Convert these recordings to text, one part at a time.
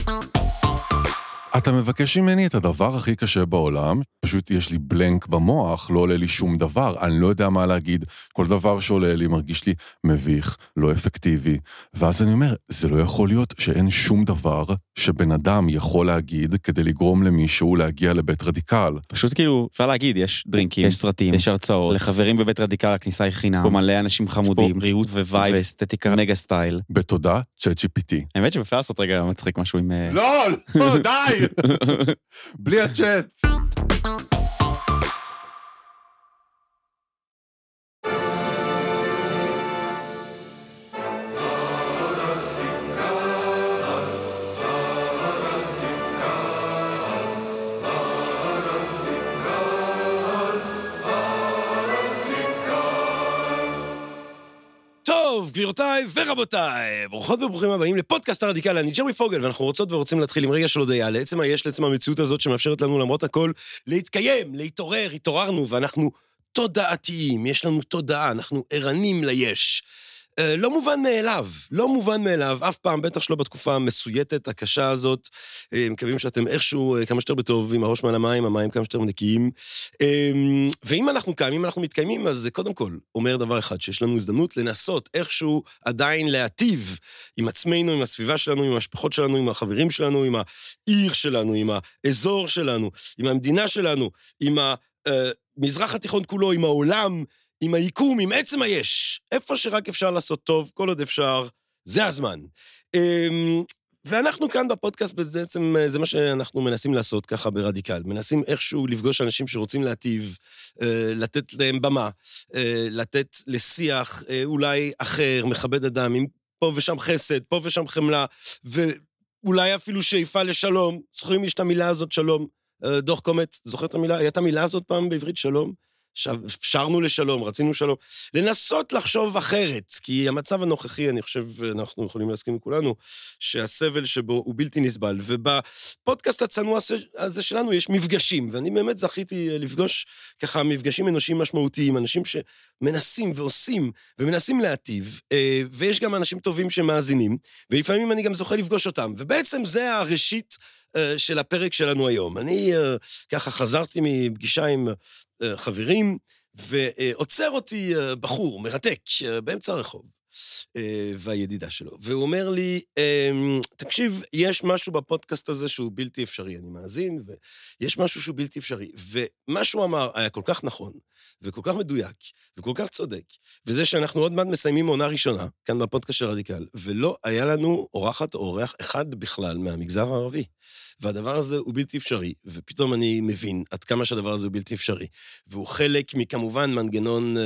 אתה מבקש ממני את הדבר הכי קשה בעולם, פשוט יש לי בלנק במוח, לא עולה לי שום דבר, אני לא יודע מה להגיד, כל דבר שעולה לי מרגיש לי מביך, לא אפקטיבי, ואז אני אומר, זה לא יכול להיות שאין שום דבר שבן אדם יכול להגיד כדי לגרום למישהו להגיע לבית רדיקל. פשוט כאילו, אפשר להגיד, יש דרינקים, יש סרטים, יש הרצאות, לחברים בבית רדיקל הכניסה היא חינם, פה מלא אנשים חמודים, ריהוט ווייב ואסתטיקה נגה סטייל. בתודה, ChatGPT. האמת שאפשר לעשות רגע מצחיק משהו עם... לא, די! בלי הצ'אט. טוב, גבירותיי ורבותיי, ברוכות וברוכים הבאים לפודקאסט הרדיקל, אני ג'רמי פוגל, ואנחנו רוצות ורוצים להתחיל עם רגע של הודעה, לעצם המציאות הזאת שמאפשרת לנו למרות הכל להתקיים, להתעורר, התעוררנו, ואנחנו תודעתיים, יש לנו תודעה, אנחנו ערנים ליש. לא מובן מאליו, לא מובן מאליו, אף פעם, בטח שלא בתקופה המסויטת, הקשה הזאת, מקווים שאתם איכשהו כמה שיותר בטוב, עם הראש מעל המים, המים כמה שיותר נקיים, ואם אנחנו קיימים, אם אנחנו מתקיימים, אז זה קודם כל אומר דבר אחד, שיש לנו הזדמנות לנסות איכשהו עדיין להטיב עם עצמנו, עם הסביבה שלנו, עם המשפחות שלנו, עם החברים שלנו, עם העיר שלנו, עם האזור שלנו, עם המדינה שלנו, עם המזרח התיכון כולו, עם העולם, עם היקום, עם עצם היש, איפה שרק אפשר לעשות טוב, כל עוד אפשר, זה הזמן. ואנחנו כאן בפודקאסט, בעצם זה מה שאנחנו מנסים לעשות ככה ברדיקל, מנסים איכשהו לפגוש אנשים שרוצים להטיב, לתת להם במה, לתת לשיח אולי אחר, מכבד אדם, עם פה ושם חסד, פה ושם חמלה, ואולי אפילו שאיפה לשלום, זוכרים יש את המילה הזאת שלום, דוח קומט, זוכר את המילה? הייתה המילה הזאת פעם בעברית שלום? שרנו לשלום, רצינו שלום, לנסות לחשוב אחרת, כי המצב הנוכחי, אני חושב, אנחנו יכולים להסכים עם כולנו, שהסבל שבו הוא בלתי נסבל, ובפודקאסט הצנוע הזה שלנו יש מפגשים, ואני באמת זכיתי לפגוש ככה מפגשים אנושיים משמעותיים, אנשים שמנסים ועושים, ומנסים להטיב, ויש גם אנשים טובים שמאזינים, ולפעמים אני גם זוכה לפגוש אותם, ובעצם זה הראשית של הפרק שלנו היום. אני ככה חזרתי מפגישה עם חברים, ועוצר אותי בחור, מרתק, באמצע הרחוב, והידידה שלו, והוא אומר לי, תקשיב, יש משהו בפודקאסט הזה שהוא בלתי אפשרי, אני מאזין, ויש משהו שהוא בלתי אפשרי, ומה שהוא אמר היה כל כך נכון, וכל כך מדויק, וכל כך צודק, וזה שאנחנו עוד מעט מסיימים עונה ראשונה, כאן בפודקאסט של רדיקל, ולא היה לנו אורחת או אורח אחד בכלל מהמגזר הערבי, והדבר הזה הוא בלתי אפשרי, ופתאום אני מבין עד כמה שהדבר הזה הוא בלתי אפשרי, והוא חלק מכמובן מנגנון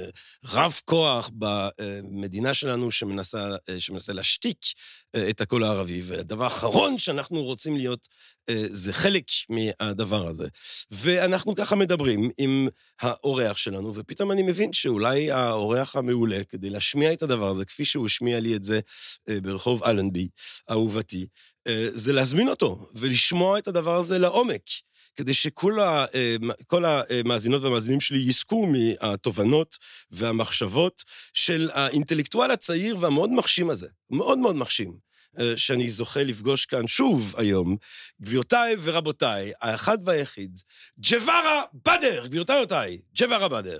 רב כוח במדינה שלנו שמנסה להשתיק את הקול הערבי, והדבר האחרון שאנחנו רוצים להיות זה חלק מהדבר הזה. ואנחנו ככה מדברים עם האורח שלנו, ופתאום אני מבין שאולי האורח המעולה, כדי להשמיע את הדבר הזה, כפי שהוא השמיע לי את זה ברחוב אלנבי, אהובתי, זה להזמין אותו ולשמוע את הדבר הזה לעומק, כדי שכל המאזינות והמאזינים שלי יזכו מהתובנות והמחשבות של האינטלקטואל הצעיר והמאוד מחשים הזה, מאוד מאוד מחשים, שאני זוכה לפגוש כאן שוב היום, גבירותיי ורבותיי, האחד והיחיד, ג'ווארה בדר, גבירותיי, ג'ווארה בדר.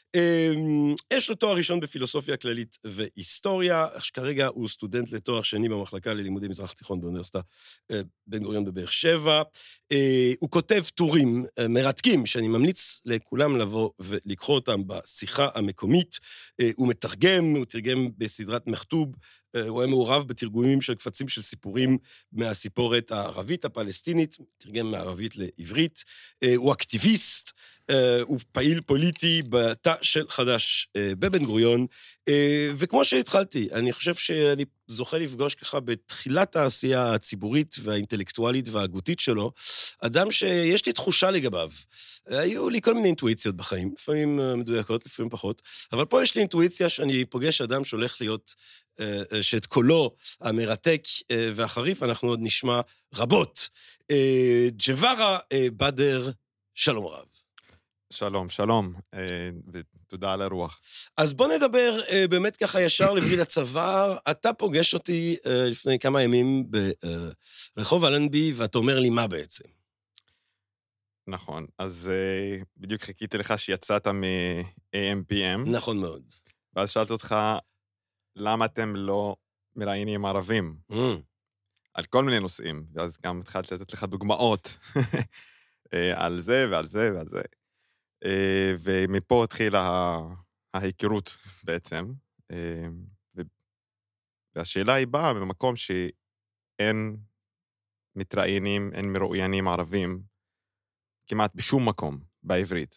יש לו תואר ראשון בפילוסופיה כללית והיסטוריה, כרגע הוא סטודנט לתואר שני במחלקה ללימודי מזרח התיכון באוניברסיטה בן גוריון בבאר שבע, הוא כותב טורים מרתקים שאני ממליץ לכולם לבוא ולקחו אותם בשיחה המקומית, הוא מתרגם, הוא תרגם בסדרת מכתוב, הוא היה מעורב בתרגומים של קפצים של סיפורים מהסיפורת הערבית הפלסטינית, תרגם מערבית לעברית, הוא אקטיביסט, הוא פעיל פוליטי בתא של חדש בבן גוריון, וכמו שהתחלתי, אני חושב שאני זוכה לפגוש ככה בתחילת העשייה הציבורית והאינטלקטואלית וההגותית שלו, אדם שיש לי תחושה לגביו. היו לי כל מיני אינטואיציות בחיים, לפעמים מדויקות, לפעמים פחות, אבל פה יש לי אינטואיציה שאני פוגש אדם שהולך להיות, שאת קולו המרתק והחריף, אנחנו עוד נשמע רבות. ג'ווארה בדר, שלום רב. שלום, שלום, ותודה על הרוח. אז בוא נדבר באמת ככה ישר לברית הצוואר. אתה פוגש אותי לפני כמה ימים ברחוב אלנבי, ואתה אומר לי מה בעצם? נכון, אז בדיוק חיכיתי לך שיצאת מ-AMPM. נכון מאוד. ואז שאלתי אותך, למה אתם לא מראיינים ערבים? על כל מיני נושאים, ואז גם התחלתי לתת לך דוגמאות על זה ועל זה ועל זה. ומפה התחילה ההיכרות בעצם, והשאלה היא באה במקום שאין מתראיינים, אין מרואיינים ערבים, כמעט בשום מקום בעברית.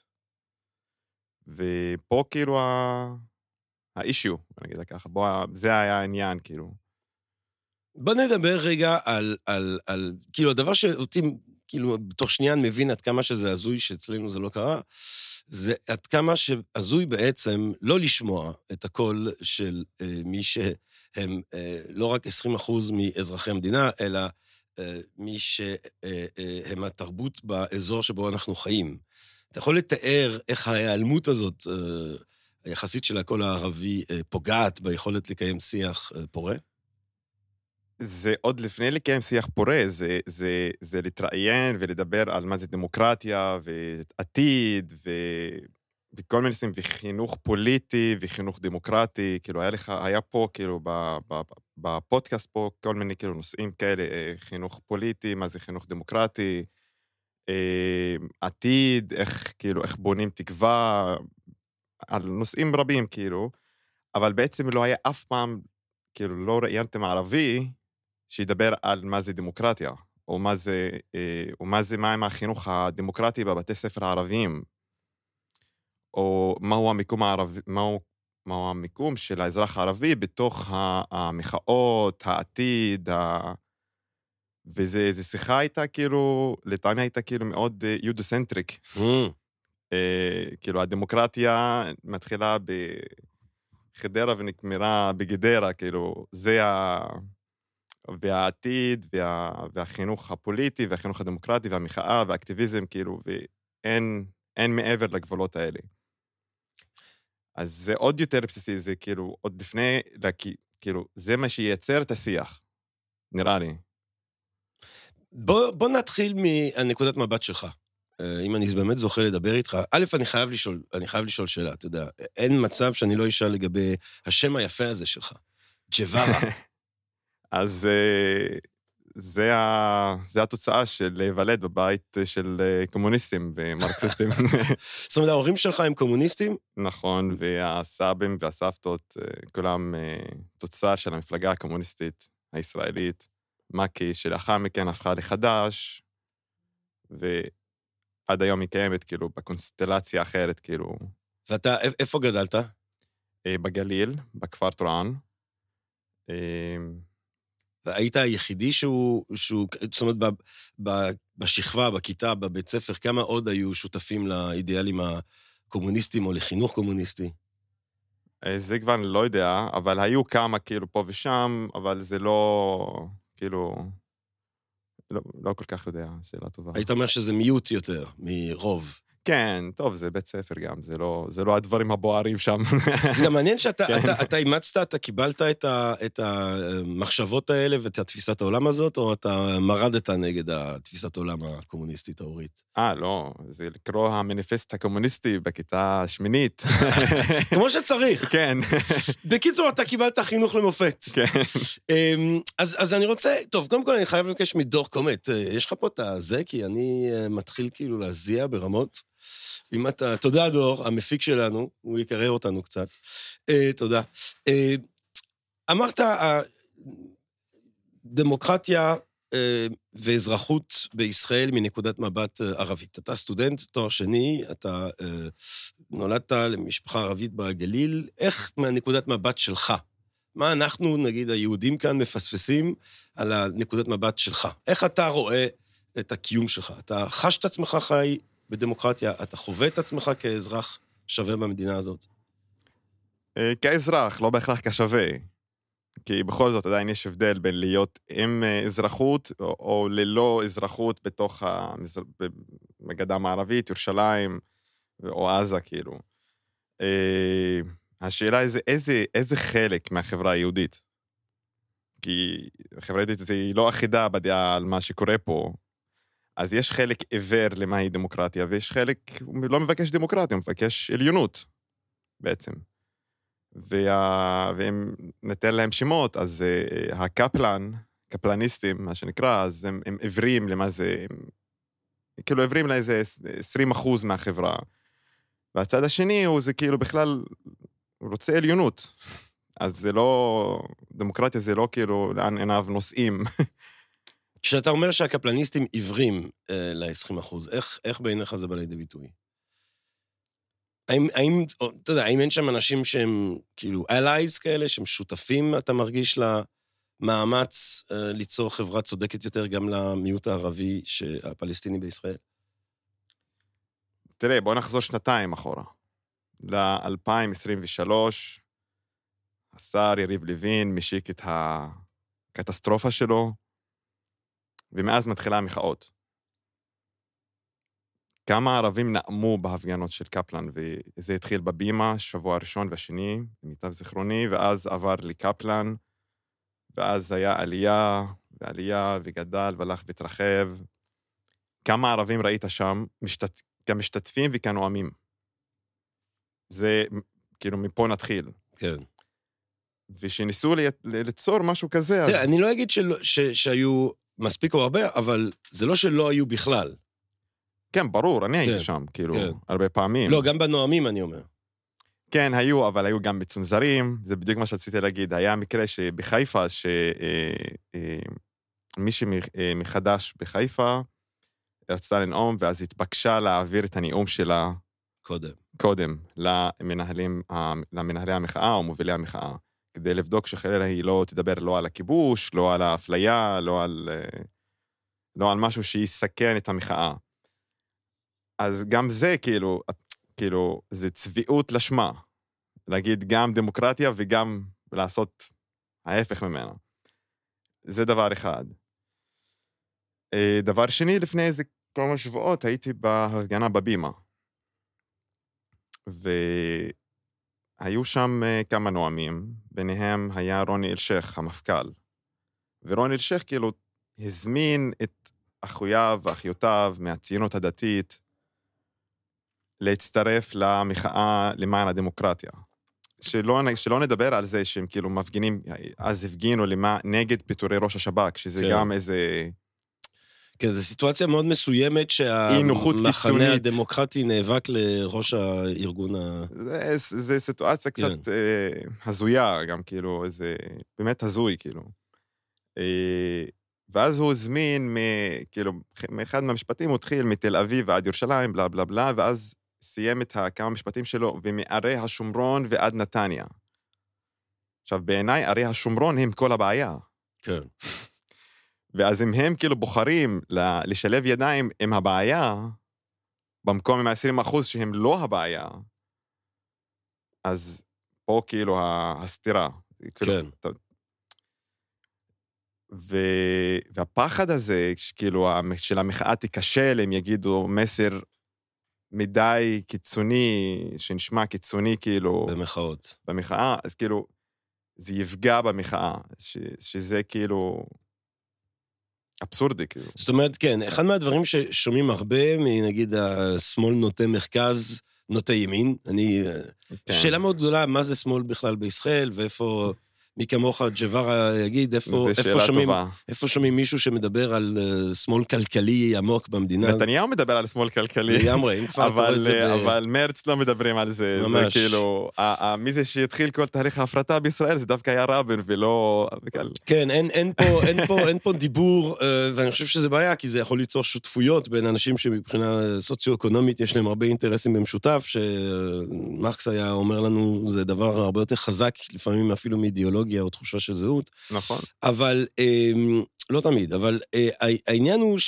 ופה כאילו האישיו, אני אגיד ככה, זה היה העניין כאילו. בוא נדבר רגע על כאילו הדבר שאותי, כאילו בתוך שנייה מבין עד כמה שזה הזוי שאצלנו זה לא קרה, זה עד כמה שהזוי בעצם לא לשמוע את הקול של מי שהם לא רק 20% מאזרחי המדינה, אלא מי שהם התרבות באזור שבו אנחנו חיים. אתה יכול לתאר איך ההיעלמות הזאת, היחסית של הקול הערבי, פוגעת ביכולת לקיים שיח פורה? זה עוד לפני לקיים שיח פורה, זה להתראיין ולדבר על מה זה דמוקרטיה ועתיד וכל מיני נושאים, וחינוך פוליטי וחינוך דמוקרטי, כאילו היה פה כאילו בפודקאסט פה כל מיני כאילו נושאים כאלה, חינוך פוליטי, מה זה חינוך דמוקרטי, עתיד, איך בונים תקווה, על נושאים רבים כאילו, אבל בעצם לא היה אף פעם, כאילו לא ראיינתם ערבי, שידבר על מה זה דמוקרטיה, או מה עם החינוך הדמוקרטי בבתי ספר הערביים, או מהו המיקום של האזרח הערבי בתוך המחאות, העתיד, וזה שיחה הייתה כאילו, לטעמי הייתה כאילו מאוד יודוסנטריק. כאילו הדמוקרטיה מתחילה בחדרה ונגמרה בגדרה, כאילו זה והעתיד, והחינוך הפוליטי, והחינוך הדמוקרטי, והמחאה, והאקטיביזם, כאילו, ואין מעבר לגבולות האלה. אז זה עוד יותר בסיסי, זה כאילו, עוד לפני, כאילו, זה מה שייצר את השיח, נראה לי. בוא נתחיל מהנקודת מבט שלך. אם אני באמת זוכה לדבר איתך, א', אני חייב לשאול שאלה, אתה יודע, אין מצב שאני לא אשאל לגבי השם היפה הזה שלך, ג'ווארה. אז זה התוצאה של להיוולד בבית של קומוניסטים ומרקסיסטים. זאת אומרת, ההורים שלך הם קומוניסטים? נכון, והסבים והסבתות, כולם תוצר של המפלגה הקומוניסטית הישראלית, מקי, שלאחר מכן הפכה לחדש, ועד היום היא קיימת, כאילו, בקונסטלציה אחרת, כאילו. ואתה, איפה גדלת? בגליל, בכפר טורעאן. והיית היחידי שהוא, זאת אומרת, בשכבה, בכיתה, בבית ספר, כמה עוד היו שותפים לאידיאלים הקומוניסטיים או לחינוך קומוניסטי? זה כבר לא יודע, אבל היו כמה כאילו פה ושם, אבל זה לא, כאילו, לא כל כך יודע, שאלה טובה. היית אומר שזה מיעוט יותר, מרוב. כן, טוב, זה בית ספר גם, זה לא הדברים הבוערים שם. זה גם מעניין שאתה אימצת, אתה קיבלת את המחשבות האלה ואת תפיסת העולם הזאת, או אתה מרדת נגד תפיסת העולם הקומוניסטית ההורית? לא, זה לקרוא המניפסט הקומוניסטי בכיתה שמינית. כמו שצריך. כן. בקיצור, אתה קיבלת חינוך למופת. כן. אז אני רוצה, טוב, קודם כל אני חייב לבקש מדור קומט, יש לך פה את זה, כי אני מתחיל כאילו להזיע ברמות. אם אתה, תודה דור, המפיק שלנו, הוא יקרר אותנו קצת. תודה. אמרת, דמוקרטיה ואזרחות בישראל מנקודת מבט ערבית. אתה סטודנט, תואר שני, אתה נולדת למשפחה ערבית בגליל, איך מהנקודת מבט שלך? מה אנחנו, נגיד, היהודים כאן מפספסים על הנקודת מבט שלך? איך אתה רואה את הקיום שלך? אתה חש את עצמך חי בדמוקרטיה, אתה חווה את עצמך כאזרח שווה במדינה הזאת? כאזרח, לא בהכרח כשווה. כי בכל זאת עדיין יש הבדל בין להיות עם אזרחות או ללא אזרחות בתוך הגדה המערבית, ירושלים, או עזה, כאילו. השאלה היא איזה חלק מהחברה היהודית? כי החברה היהודית היא לא אחידה בדעה על מה שקורה פה, אז יש חלק עיוור למהי דמוקרטיה, ויש חלק, הוא לא מבקש דמוקרטיה, הוא מבקש עליונות, בעצם. ואם ניתן להם שמות, אז קפלניסטים, מה שנקרא, אז הם עיוורים למה זה, כאילו עיוורים לאיזה 20% מהחברה. והצד השני זה כאילו בכלל, הוא רוצה עליונות. אז זה לא, דמוקרטיה זה לא כאילו לאן עיניו נושאים. כשאתה אומר שהקפלניסטים עיוורים ל-20%, איך בעיניך זה בא לידי ביטוי? האם, אתה יודע, האם אין שם אנשים שהם כאילו allies כאלה, שהם שותפים, אתה מרגיש למאמץ ליצור חברה צודקת יותר גם למיעוט הערבי הפלסטיני בישראל? תראה, בוא נחזור שנתיים אחורה. ל-2023, השר יריב לוין משיק את הקטסטרופה שלו, ומאז מתחילה המחאות. כמה ערבים נאמו בהפגנות של קפלן, וזה התחיל בבימה, שבוע הראשון והשני, למיטב זיכרוני, ואז עבר לקפלן, ואז היה עלייה, וגדל, והלך והתרחב. כמה ערבים ראית שם, כמשתתפים וכנואמים. זה, כאילו, מפה נתחיל. כן. ושניסו ליצור משהו כזה. תראה, אני לא אגיד שהיו מספיק או הרבה, אבל זה לא שלא היו בכלל. כן, ברור, אני הייתי שם, כאילו, הרבה פעמים. לא, גם בנואמים אני אומר. כן, היו, אבל היו גם מצונזרים, זה בדיוק מה שרציתי להגיד. היה מקרה שבחיפה, מישהי מחדש בחיפה, רצתה לנאום, ואז התבקשה להעביר את הנאום שלה קודם למנהלי המחאה או מובילי המחאה, כדי לבדוק שחלילה היא לא תדבר לא על הכיבוש, לא על האפליה, לא על משהו שיסכן את המחאה. אז גם זה כאילו, זה צביעות לשמה. להגיד גם דמוקרטיה וגם לעשות ההפך ממנה. זה דבר אחד. דבר שני, לפני איזה כמה שבועות הייתי בהפגנה בבימה. והיו שם כמה נואמים, ביניהם היה רוני אלשיך, המפכ"ל. ורוני אלשיך כאילו הזמין את אחויו ואחיותיו מהציונות הדתית להצטרף למחאה למען הדמוקרטיה. שלא נדבר על זה שהם כאילו מפגינים, אז הפגינו נגד פיטורי ראש השב"כ, שזה גם איזה... כן, זו סיטואציה מאוד מסוימת שהמחנה הדמוקרטי נאבק לראש הארגון זה סיטואציה קצת הזויה, גם כאילו, זה באמת הזוי, כאילו. ואז הוא הזמין, כאילו, מאחד מהמשפטים הוא התחיל מתל אביב ועד ירושלים, בלה בלה בלה, ואז סיים את כמה משפטים שלו, ומערי השומרון ועד נתניה. עכשיו, בעיניי, ערי השומרון הם כל הבעיה. כן. ואז אם הם כאילו בוחרים לשלב ידיים עם הבעיה, במקום עם 20% שהם לא הבעיה, אז פה כאילו הסתירה. כן. והפחד הזה, כאילו, של המחאה תיכשל, הם יגידו מסר מדי קיצוני, שנשמע קיצוני, כאילו... במחאה, אז כאילו, זה יפגע במחאה, שזה כאילו... אבסורדי, כאילו. זאת אומרת, כן, אחד מהדברים ששומעים הרבה, נגיד, השמאל נוטה מרכז, נוטה ימין, שאלה מאוד גדולה, מה זה שמאל בכלל בישראל, ואיפה... מי כמוך, ג'ווארה יגיד, איפה שומעים מישהו שמדבר על שמאל כלכלי עמוק במדינה? נתניהו מדבר על שמאל כלכלי. לגמרי, אם כבר אתה רואה את זה אבל מרץ לא מדברים על זה. ממש. זה כאילו, מי זה שהתחיל כל תהליך ההפרטה בישראל, זה דווקא היה רבין ולא... כן, אין פה דיבור, ואני חושב שזה בעיה, כי זה יכול ליצור שותפויות בין אנשים שמבחינה סוציו-אקונומית יש להם הרבה אינטרסים במשותף, שמרקס היה אומר לנו, זה דבר הרבה יותר חזק, לפעמים אפילו מאידיאולוגיה, או תחושה של זהות. נכון. אבל, לא תמיד, אבל העניין הוא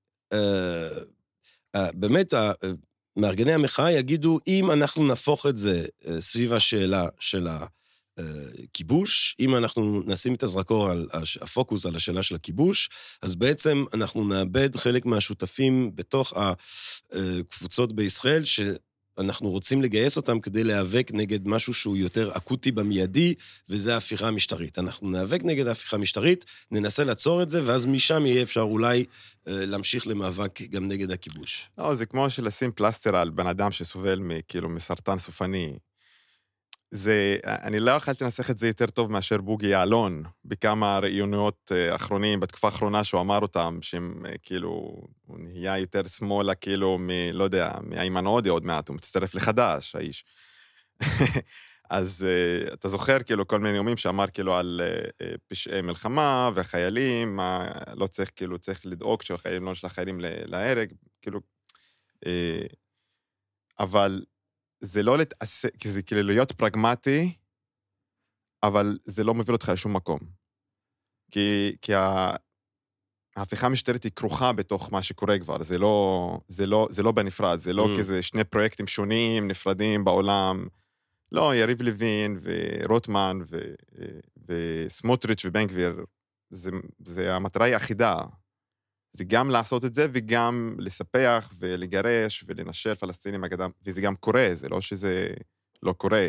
באמת, מארגני המחאה יגידו, אם אנחנו נהפוך את זה סביב השאלה של הכיבוש, אם אנחנו נשים את הזרקור על הפוקוס על השאלה של הכיבוש, אז בעצם אנחנו נאבד חלק מהשותפים בתוך הקבוצות בישראל, אנחנו רוצים לגייס אותם כדי להיאבק נגד משהו שהוא יותר אקוטי במיידי, וזה ההפיכה המשטרית. אנחנו נאבק נגד ההפיכה המשטרית, ננסה לעצור את זה, ואז משם יהיה אפשר אולי להמשיך למאבק גם נגד הכיבוש. לא, זה כמו שלשים פלסטר על בן אדם שסובל כאילו מסרטן סופני. אני לא יכולתי לנסח את זה יותר טוב מאשר בוגי יעלון, בכמה ראיונות אחרונים, בתקופה האחרונה שהוא אמר אותם, שהם כאילו, הוא נהיה יותר שמאלה, כאילו, לא יודע, מאיימן עודה עוד מעט, הוא מצטרף לחדש, האיש. אז אתה זוכר כאילו כל מיני יומים שאמר כאילו על פשעי מלחמה והחיילים, לא צריך כאילו, צריך לדאוג שהחיילים לא נשלח חיילים להרג, כאילו, אבל זה לא להתעסק, כי זה כאילו להיות פרגמטי, אבל זה לא מוביל אותך לשום מקום. כי ההפיכה המשטרית היא כרוכה בתוך מה שקורה כבר, זה לא בנפרד, זה לא כזה שני פרויקטים שונים, נפרדים בעולם, לא, יריב לוין ורוטמן וסמוטריץ' ובן גביר, זה המטרה היא אחידה. זה גם לעשות את זה וגם לספח ולגרש ולנשל פלסטינים אגדם, וזה גם קורה, זה לא שזה לא קורה.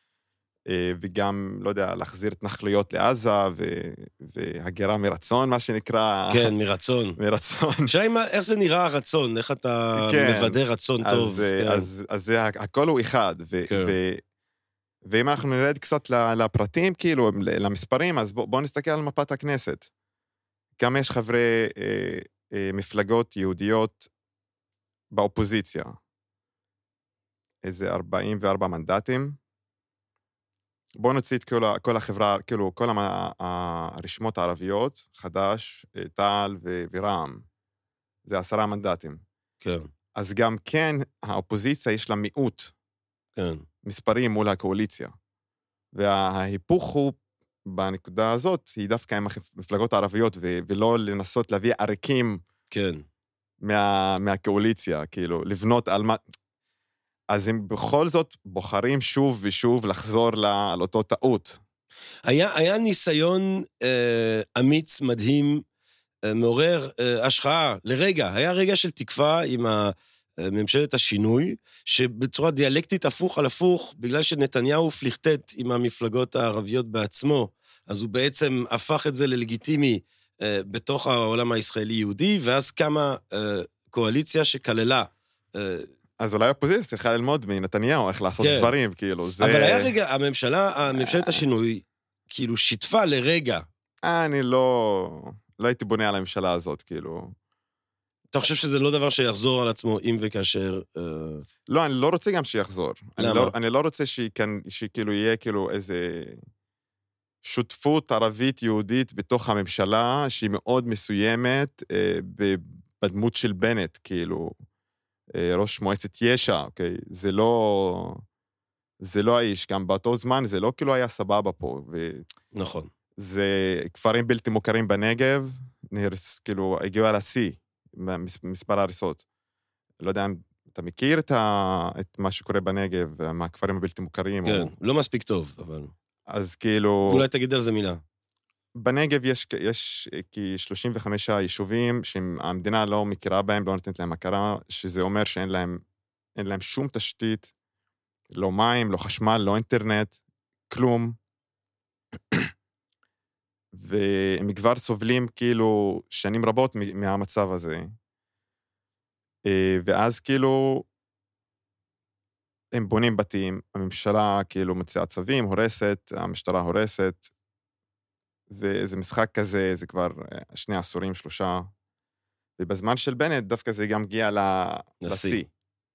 וגם, לא יודע, להחזיר התנחלויות לעזה והגירה מרצון, מה שנקרא. כן, מרצון. מרצון. שאלה, איך זה נראה הרצון? איך אתה מוודא רצון טוב? אז זה, הכל הוא אחד. ואם אנחנו נרד קצת לפרטים, כאילו, למספרים, אז בואו נסתכל על מפת הכנסת. כמה יש חברי מפלגות יהודיות באופוזיציה? איזה 44 מנדטים. בואו נוציא את כל החברה, כאילו, כל הרשימות הערביות, חד"ש, תע"ל ורע"מ. זה 10 מנדטים. כן. אז גם כן, האופוזיציה יש לה מיעוט. כן. מספרים מול הקואליציה. וההיפוך הוא, בנקודה הזאת, היא דווקא עם המפלגות הערביות, ולא לנסות להביא עריקים כן. מהקואליציה, כאילו, לבנות על מה... אז הם בכל זאת בוחרים שוב ושוב לחזור על אותו טעות. היה ניסיון אמיץ, מדהים, מעורר השחאה, לרגע. היה רגע של תקווה עם ממשלת השינוי, שבצורה דיאלקטית הפוך על הפוך, בגלל שנתניהו פליחטט עם המפלגות הערביות בעצמו, אז הוא בעצם הפך את זה ללגיטימי בתוך העולם הישראלי-יהודי, ואז קמה קואליציה שכללה. אז אולי האופוזיציה צריכה ללמוד מנתניהו איך לעשות דברים, כאילו, זה... אבל היה רגע, ממשלת השינוי, כאילו, שיתפה לרגע. אני לא הייתי בונה על הממשלה הזאת, כאילו... אתה חושב שזה לא דבר שיחזור על עצמו אם וכאשר... לא, אני לא רוצה גם שיחזור. למה? אני לא רוצה שכאילו יהיה כאילו איזה שותפות ערבית-יהודית בתוך הממשלה, שהיא מאוד מסוימת בדמות של בנט, כאילו, ראש מועצת יש"ע, אוקיי? זה לא האיש, גם באותו זמן זה לא כאילו היה סבבה פה. נכון. זה כפרים בלתי מוכרים בנגב, כאילו, הגיעו על השיא. מספר ההריסות. לא יודע אם אתה מכיר את מה שקורה בנגב, מהכפרים הבלתי מוכרים. כן, לא מספיק טוב, אבל... אז כאילו... אולי תגיד על זה מילה. בנגב יש כ-35 יישובים שהמדינה לא מכירה בהם, לא נותנת להם הכרה, שזה אומר שאין להם שום תשתית, לא מים, לא חשמל, לא אינטרנט, כלום. והם כבר סובלים כאילו שנים רבות מהמצב הזה. ואז כאילו הם בונים בתים, הממשלה כאילו מוציאה צווים, הורסת, המשטרה הורסת, וזה משחק כזה, זה כבר 2 עשורים, 3, ובזמן של בנט דווקא זה גם הגיע לשיא.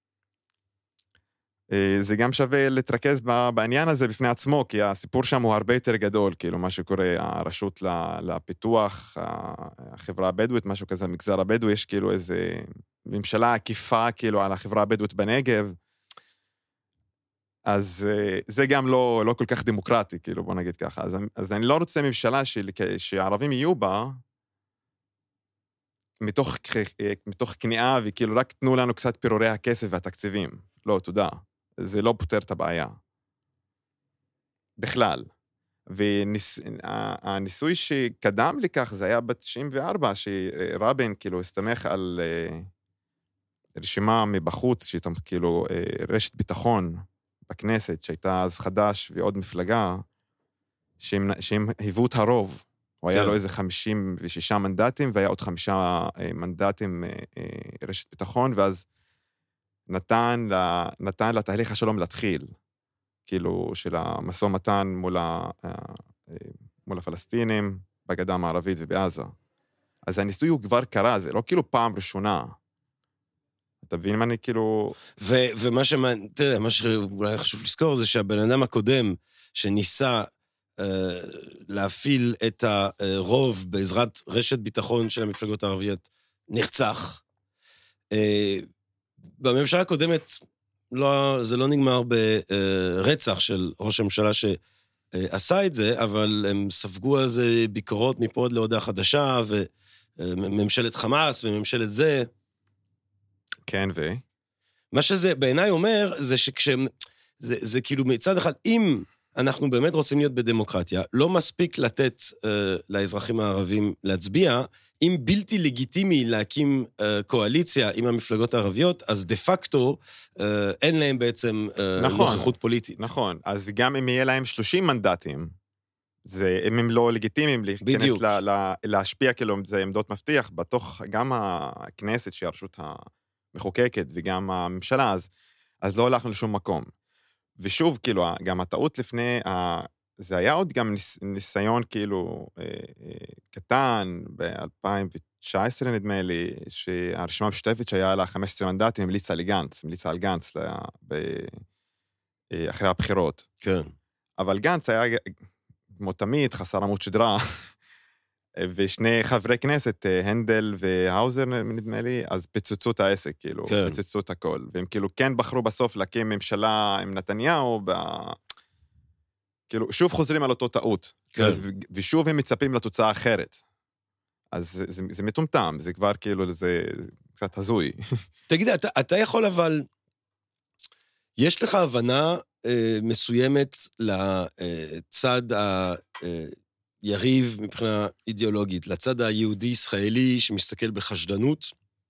זה גם שווה להתרכז בעניין הזה בפני עצמו, כי הסיפור שם הוא הרבה יותר גדול, כאילו מה שקורה, הרשות לפיתוח, החברה הבדואית, משהו כזה, המגזר הבדואי, יש כאילו איזה ממשלה עקיפה כאילו על החברה הבדואית בנגב, אז זה גם לא כל כך דמוקרטי, כאילו בוא נגיד ככה, אז אני לא רוצה ממשלה שהערבים יהיו בה, מתוך כניעה, וכאילו רק תנו לנו קצת פירורי הכסף והתקציבים. לא, תודה. זה לא פותר את הבעיה. בכלל. והניסוי שקדם לכך, זה היה ב-94, שרבין כאילו הסתמך על רשימה מבחוץ, שהייתה כאילו רשת ביטחון בכנסת, שהייתה אז חדש ועוד מפלגה, שהם היוו את הרוב. הוא היה לו איזה 56 מנדטים, והיה עוד 5 מנדטים רשת ביטחון, ואז נתן לתהליך השלום להתחיל, כאילו של המשא ומתן מול הפלסטינים, בגדה המערבית ובעזה. אז הניסוי הוא כבר קרה, זה לא כאילו פעם ראשונה. אתה מבין מה אני כאילו... ומה תראה, מה שאולי חשוב לזכור זה שהבן אדם הקודם שניסה להפעיל את הרוב בעזרת רשת ביטחון של המפלגות הערביות נרצח. בממשלה הקודמת זה לא נגמר ברצח של ראש הממשלה שעשה את זה, אבל הם ספגו על זה ביקורות מפה עד להודעה חדשה, וממשלת חמאס וממשלת זה. כן, מה שזה בעיניי אומר, זה זה כאילו מצד אחד, אם אנחנו באמת רוצים להיות בדמוקרטיה, לא מספיק לתת לאזרחים הערבים להצביע, אם בלתי לגיטימי להקים קואליציה עם המפלגות הערביות, אז דה פקטו אין להם בעצם נוכחות פוליטית. נכון, אז גם אם יהיה להם 30 מנדטים, אם הם לא לגיטימיים להיכנס להשפיע, כאילו זה עמדות מבטיח, בתוך גם הכנסת שהיא הרשות המחוקקת וגם הממשלה, אז לא הלכנו לשום מקום. ושוב, כאילו, גם הטעות לפני, זה היה עוד גם ניסיון כאילו קטן, ב-2019 נדמה לי, שהרשימה המשותפת שהיה לה 15 מנדטים, המליצה על גנץ אחרי הבחירות. כן. אבל גנץ היה כמו תמיד, חסר עמוד שדרה, ושני חברי כנסת, הנדל והאוזר נדמה לי, אז פיצוצו את העסק, כאילו, כן. פיצוצו את הכל, והם כאילו כן בחרו בסוף להקים ממשלה עם נתניהו, כאילו, שוב חוזרים על אותו טעות, כן. ושוב הם מצפים לתוצאה אחרת. אז זה מטומטם, זה כבר כאילו, זה קצת הזוי. תגיד, אתה יכול אבל, יש לך הבנה מסוימת לצד היריב מבחינה אידיאולוגית, לצד היהודי-ישראלי שמסתכל בחשדנות,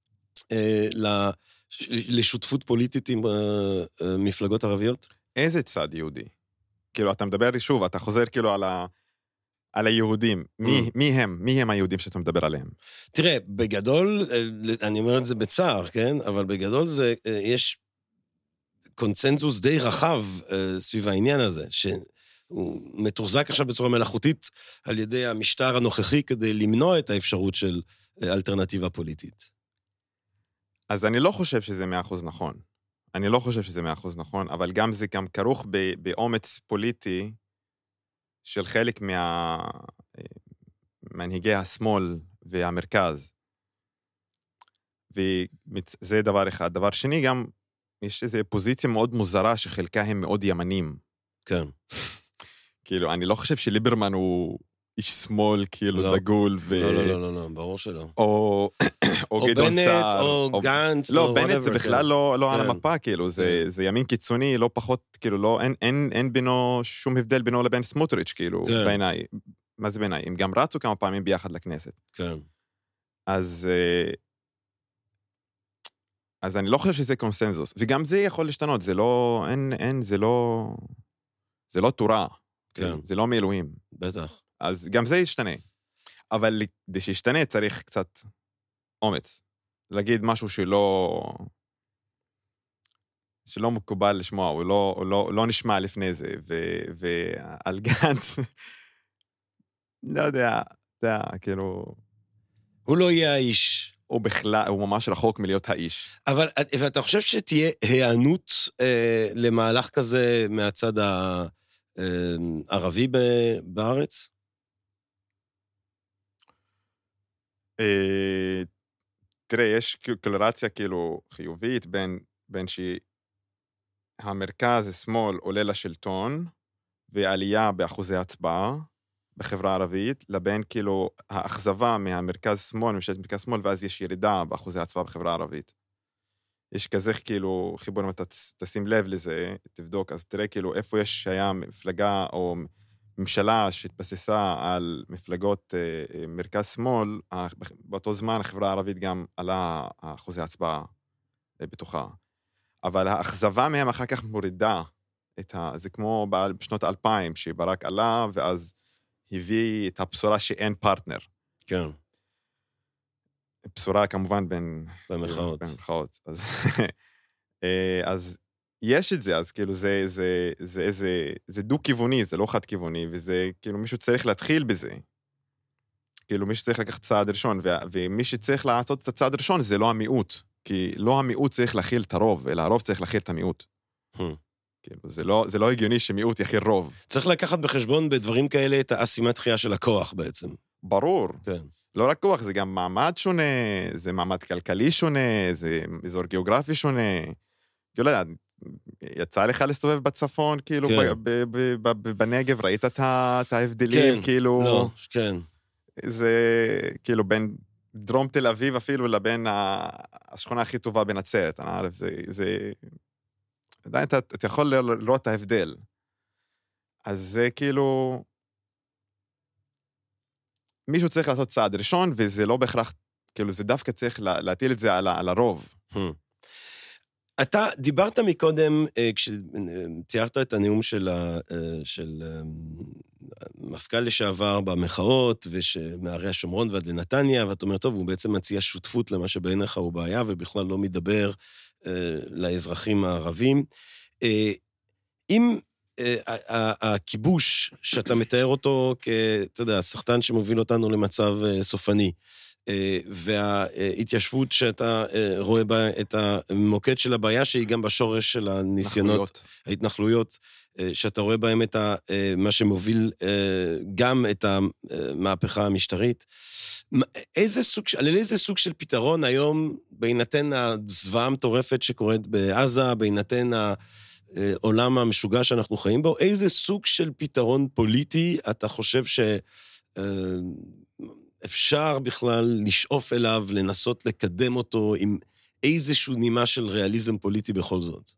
לשותפות פוליטית עם מפלגות ערביות? איזה צד יהודי? כאילו, אתה מדבר שוב, אתה חוזר כאילו על היהודים. מי הם היהודים שאתה מדבר עליהם? תראה, בגדול, אני אומר את זה בצער, כן? אבל בגדול זה, יש קונצנזוס די רחב סביב העניין הזה, שהוא מתוחזק עכשיו בצורה מלאכותית על ידי המשטר הנוכחי כדי למנוע את האפשרות של אלטרנטיבה פוליטית. אז אני לא חושב שזה 100% נכון. אני לא חושב שזה 100% נכון, אבל גם זה גם כרוך באומץ פוליטי של חלק מנהיגי השמאל והמרכז. וזה דבר אחד. דבר שני, גם יש איזו פוזיציה מאוד מוזרה שחלקה הם מאוד ימנים. כן. כאילו, אני לא חושב שליברמן הוא איש שמאל, כאילו, דגול לא, ברור שלא. או גדעון סער. או גנץ. לא, בנט זה בכלל לא על המפה, כאילו, זה ימין קיצוני, לא פחות, כאילו, אין בינו שום הבדל בינו לבין סמוטריץ', כאילו, בעיניי. מה זה בעיניי? הם גם רצו כמה פעמים ביחד לכנסת. כן. אז אני לא חושב שזה קונסנזוס, וגם זה יכול להשתנות, זה לא תורה, כן. זה לא מאלוהים. בטח. אז גם זה ישתנה. אבל כדי שישתנה צריך קצת אומץ. להגיד משהו שלא מקובל לשמוע, הוא לא נשמע לפני זה, ועל גנץ, לא יודע, כאילו... הוא לא יהיה האיש. הוא בכלל, הוא ממש רחוק מלהיות האיש. אבל אתה חושב שתהיה הענות למהלך כזה מהצד הערבי בארץ? תראה, יש קולרציה כאילו חיובית בין שהמרכז השמאל עולה לשלטון, ועלייה באחוזי הצבעה בחברה הערבית, לבין כאילו האכזבה מהמרכז שמאל, ממשלת מרכז שמאל, ואז יש ירידה באחוזי הצבעה בחברה הערבית. יש כזה כאילו חיבור, אם אתה תשים לב לזה, תבדוק, אז תראה כאילו איפה שהיה מפלגה או ממשלה שהתבססה על מפלגות מרכז שמאל, באותו זמן החברה הערבית גם עלה אחוזי הצבעה בתוכה. אבל האכזבה מהם אחר כך מורידה זה כמו בשנות 2000, שברק עלה, ואז הביא את הבשורה שאין פרטנר. כן. בשורה כמובן במרכאות. אז יש את זה, אז כאילו זה דו-כיווני, זה לא חד-כיווני, וזה כאילו מישהו צריך להתחיל בזה. כאילו מישהו צריך לקחת צעד ראשון, ומי שצריך לעשות את הצעד ראשון זה לא המיעוט, כי לא המיעוט צריך להכיל את הרוב, אלא הרוב צריך להכיל את המיעוט. כאילו, זה לא הגיוני שמיעוט יכיל רוב. צריך לקחת בחשבון בדברים כאלה את האסימטריה של הכוח בעצם. ברור. כן. לא רק כוח, זה גם מעמד שונה, זה מעמד כלכלי שונה, זה אזור גיאוגרפי שונה. כאילו, יצא לך להסתובב בצפון, כאילו, בנגב, ראית את ההבדלים, כאילו... לא, כן. זה כאילו בין דרום תל אביב אפילו לבין השכונה הכי טובה בנצרת, אני ערב, זה... עדיין אתה יכול לראות את ההבדל. אז זה כאילו... מישהו צריך לעשות צעד ראשון, וזה לא בהכרח, כאילו זה דווקא צריך להטיל את זה על הרוב. אתה דיברת מקודם, כשתיארת את הנאום של מפכ"ל לשעבר במחאות, ומערי השומרון ועד לנתניה, ואתה אומר, טוב, הוא בעצם מציע שותפות למה שבעיניך הוא בעיה, ובכלל לא מדבר לאזרחים הערבים. אם הכיבוש שאתה מתאר אותו אתה יודע, שחקן שמוביל אותנו למצב סופני, וההתיישבות שאתה רואה בה את המוקד של הבעיה, שהיא גם בשורש של הניסיונות, ההתנחלויות, שאתה רואה בהם את מה שמוביל גם את המהפכה המשטרית. על איזה סוג של פתרון היום, בהינתן הזוועה המטורפת שקורית בעזה, בהינתן העולם המשוגע שאנחנו חיים בו, איזה סוג של פתרון פוליטי אתה חושב אפשר בכלל לשאוף אליו, לנסות לקדם אותו עם איזשהו נימה של ריאליזם פוליטי בכל זאת?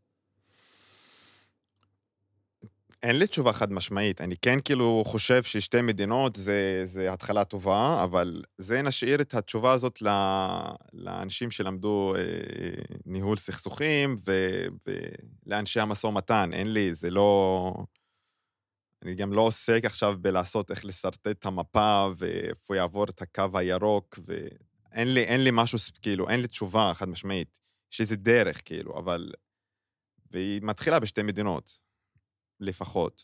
אין לי תשובה חד משמעית. אני כן כאילו חושב ששתי מדינות זה התחלה טובה, אבל זה נשאיר את התשובה הזאת לאנשים שלמדו ניהול סכסוכים ולאנשי המשא ומתן. אין לי, זה לא... אני גם לא עוסק עכשיו בלעשות איך לסרטט את המפה ואיפה יעבור את הקו הירוק, ואין לי משהו, כאילו, אין לי תשובה חד משמעית. יש איזה דרך, כאילו, אבל... והיא מתחילה בשתי מדינות, לפחות.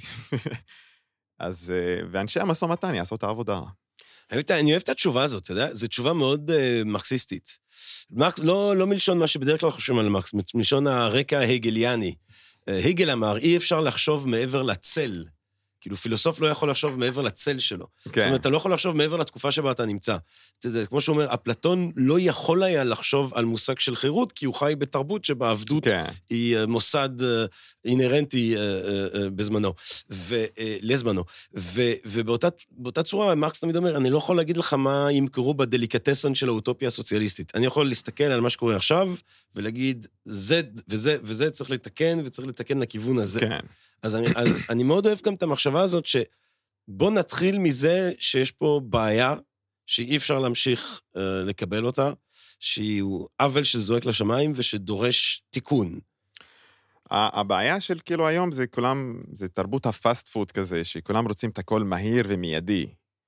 אז, ואנשי המשא ומתן יעשו את העבודה. אני אוהב את התשובה הזאת, אתה יודע? זו תשובה מאוד מרקסיסטית. לא מלשון מה שבדרך כלל חושבים על מרקס, מלשון הרקע ההגליאני. הגל אמר, אי אפשר לחשוב מעבר לצל. כאילו, פילוסוף לא יכול לחשוב מעבר לצל שלו. זאת אומרת, אתה לא יכול לחשוב מעבר לתקופה שבה אתה נמצא. כמו שהוא אומר, אפלטון לא יכול היה לחשוב על מושג של חירות, כי הוא חי בתרבות שבה עבדות היא מוסד אינרנטי בזמנו, לזמנו. ובאותה צורה, מרקס תמיד אומר, אני לא יכול להגיד לך מה ימכרו בדליקטסון של האוטופיה הסוציאליסטית. אני יכול להסתכל על מה שקורה עכשיו, ולהגיד, זה וזה וזה צריך לתקן, וצריך לתקן לכיוון הזה. כן. אז אני מאוד אוהב גם את המחשבה הזאת, שבוא נתחיל מזה שיש פה בעיה, שאי אפשר להמשיך לקבל אותה, שהיא עוול שזועק לשמיים, ושדורש תיקון. הבעיה של כאילו היום זה כולם, זה תרבות הפאסט פוד כזה, שכולם רוצים את הכל מהיר ומיידי.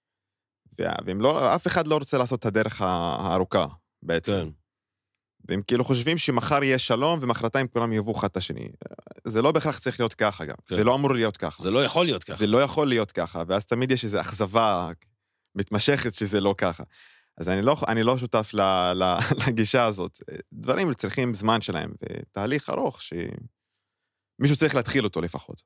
אף אחד לא רוצה לעשות את הדרך הארוכה, בעצם. כן. והם כאילו חושבים שמחר יהיה שלום, ומחרתיים כולם יבואו אחד את השני. זה לא בהכרח צריך להיות ככה גם. כן. זה לא אמור להיות ככה. זה לא יכול להיות ככה. זה לא יכול להיות ככה, ואז תמיד יש איזו אכזבה מתמשכת שזה לא ככה. אז אני לא שותף לגישה הזאת. דברים צריכים זמן שלהם, ותהליך ארוך שמישהו צריך להתחיל אותו לפחות.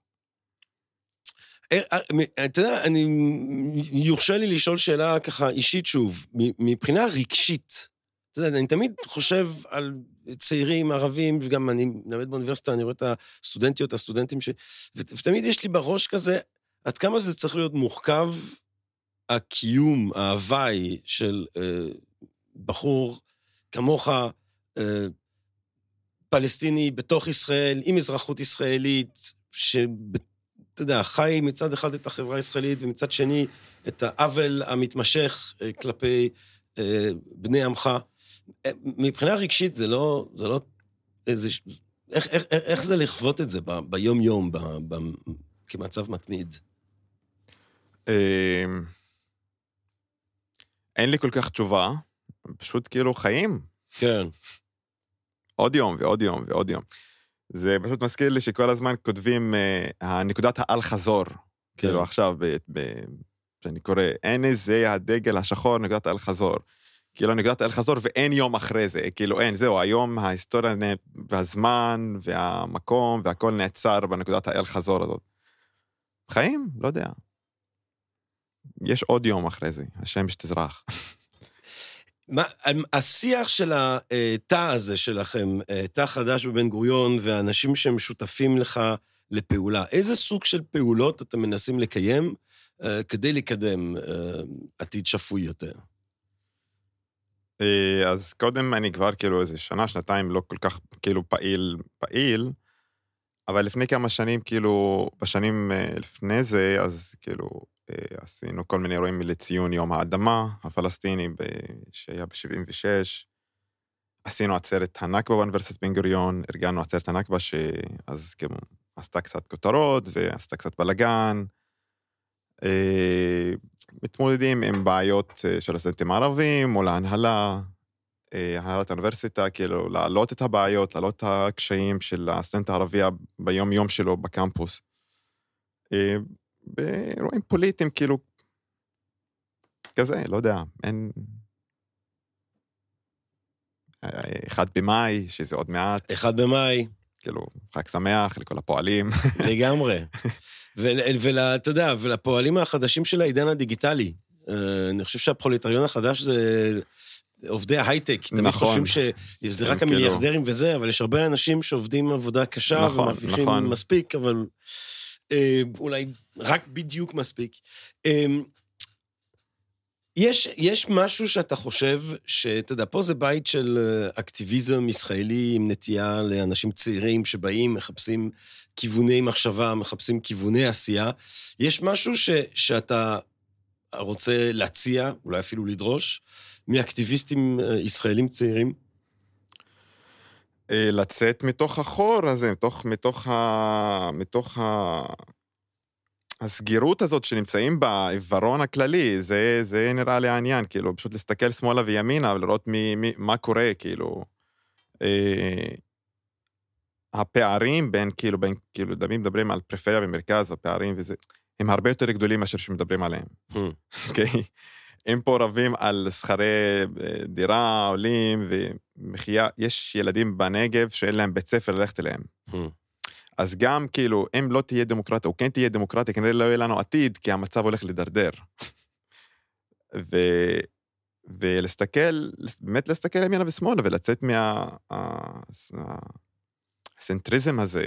אתה יודע, יורשה לי לשאול שאלה ככה אישית שוב, מבחינה רגשית, אתה יודע, אני תמיד חושב על צעירים ערבים, וגם אני מלמד באוניברסיטה, אני רואה את הסטודנטיות, הסטודנטים ותמיד יש לי בראש כזה, עד כמה זה צריך להיות מורכב, הקיום, ההוואי של בחור כמוך, פלסטיני בתוך ישראל, עם אזרחות ישראלית, אתה יודע, חי מצד אחד את החברה הישראלית, ומצד שני את העוול המתמשך כלפי בני עמך, מבחינה רגשית זה לא איזה... איך זה לחוות את זה ביום-יום, כמצב מתמיד? אין לי כל כך תשובה, פשוט כאילו חיים. כן. עוד יום ועוד יום ועוד יום. זה פשוט מזכיר לי שכל הזמן כותבים הנקודת האל-חזור. כאילו עכשיו, שאני קורא, אין זה הדגל השחור, נקודת האל-חזור. כאילו נקודת האל-חזור ואין יום אחרי זה. כאילו אין, זהו, היום ההיסטוריה והזמן והמקום והכל נעצר בנקודת האל-חזור הזאת. חיים? לא יודע. יש עוד יום אחרי זה, השמש תזרח. השיח של התא הזה שלכם, תא חדש בבן גוריון, והאנשים שהם שותפים לך לפעולה, איזה סוג של פעולות אתם מנסים לקיים כדי לקדם עתיד שפוי יותר? אז קודם אני כבר כאילו איזה שנה, שנתיים לא כל כך כאילו פעיל, אבל לפני כמה שנים כאילו, בשנים לפני זה, אז כאילו עשינו כל מיני אירועים לציון יום האדמה הפלסטיני שהיה ב-76, עשינו עצרת הנכבה באוניברסיטת בן גוריון, ארגנו עצרת הנכבה שאז כאילו עשתה קצת כותרות ועשתה קצת בלגן, מתמודדים עם בעיות של הסטודנטים הערבים מול ההנהלה, הנהלת האוניברסיטה, כאילו להעלות את הבעיות, להעלות את הקשיים של הסטודנט הערבי ביום יום שלו בקמפוס. באירועים פוליטיים, כאילו, כזה, לא יודע, אין... 1 במאי, שזה עוד מעט. 1 במאי. כאילו, חג שמח לכל הפועלים. לגמרי. ואתה יודע, ולפועלים החדשים של העידן הדיגיטלי. אני חושב שהפרוליטריון החדש זה עובדי ההייטק. תמיד חושבים שזה רק המיליארדרים וזה, אבל יש הרבה אנשים שעובדים עבודה קשה ומרוויחים מספיק, אבל אולי רק בדיוק מספיק. יש משהו שאתה חושב, שאתה יודע, פה זה בית של אקטיביזם ישראלי עם נטייה לאנשים צעירים שבאים, מחפשים כיווני מחשבה, מחפשים כיווני עשייה. יש משהו שאתה רוצה להציע, אולי אפילו לדרוש, מאקטיביסטים ישראלים צעירים? לצאת מתוך החור הזה, מתוך הסגירות הזאת שנמצאים בעיוורון הכללי, זה נראה לי העניין, כאילו, פשוט להסתכל שמאלה וימינה, ולראות מה קורה, כאילו, הפערים בין מדברים על פריפריה ומרכז, הפערים וזה, הם הרבה יותר גדולים מאשר שמדברים עליהם. אוקיי? הם פה רבים על שכרי דירה, עולים ומחיה, יש ילדים בנגב שאין להם בית ספר ללכת אליהם. אז גם כאילו, אם לא תהיה דמוקרטיה, או כן תהיה דמוקרטיה, כנראה לא יהיה לנו עתיד, כי המצב הולך לדרדר. ולהסתכל, באמת להסתכל ימינה ושמאלה, ולצאת מהסנטריזם הזה.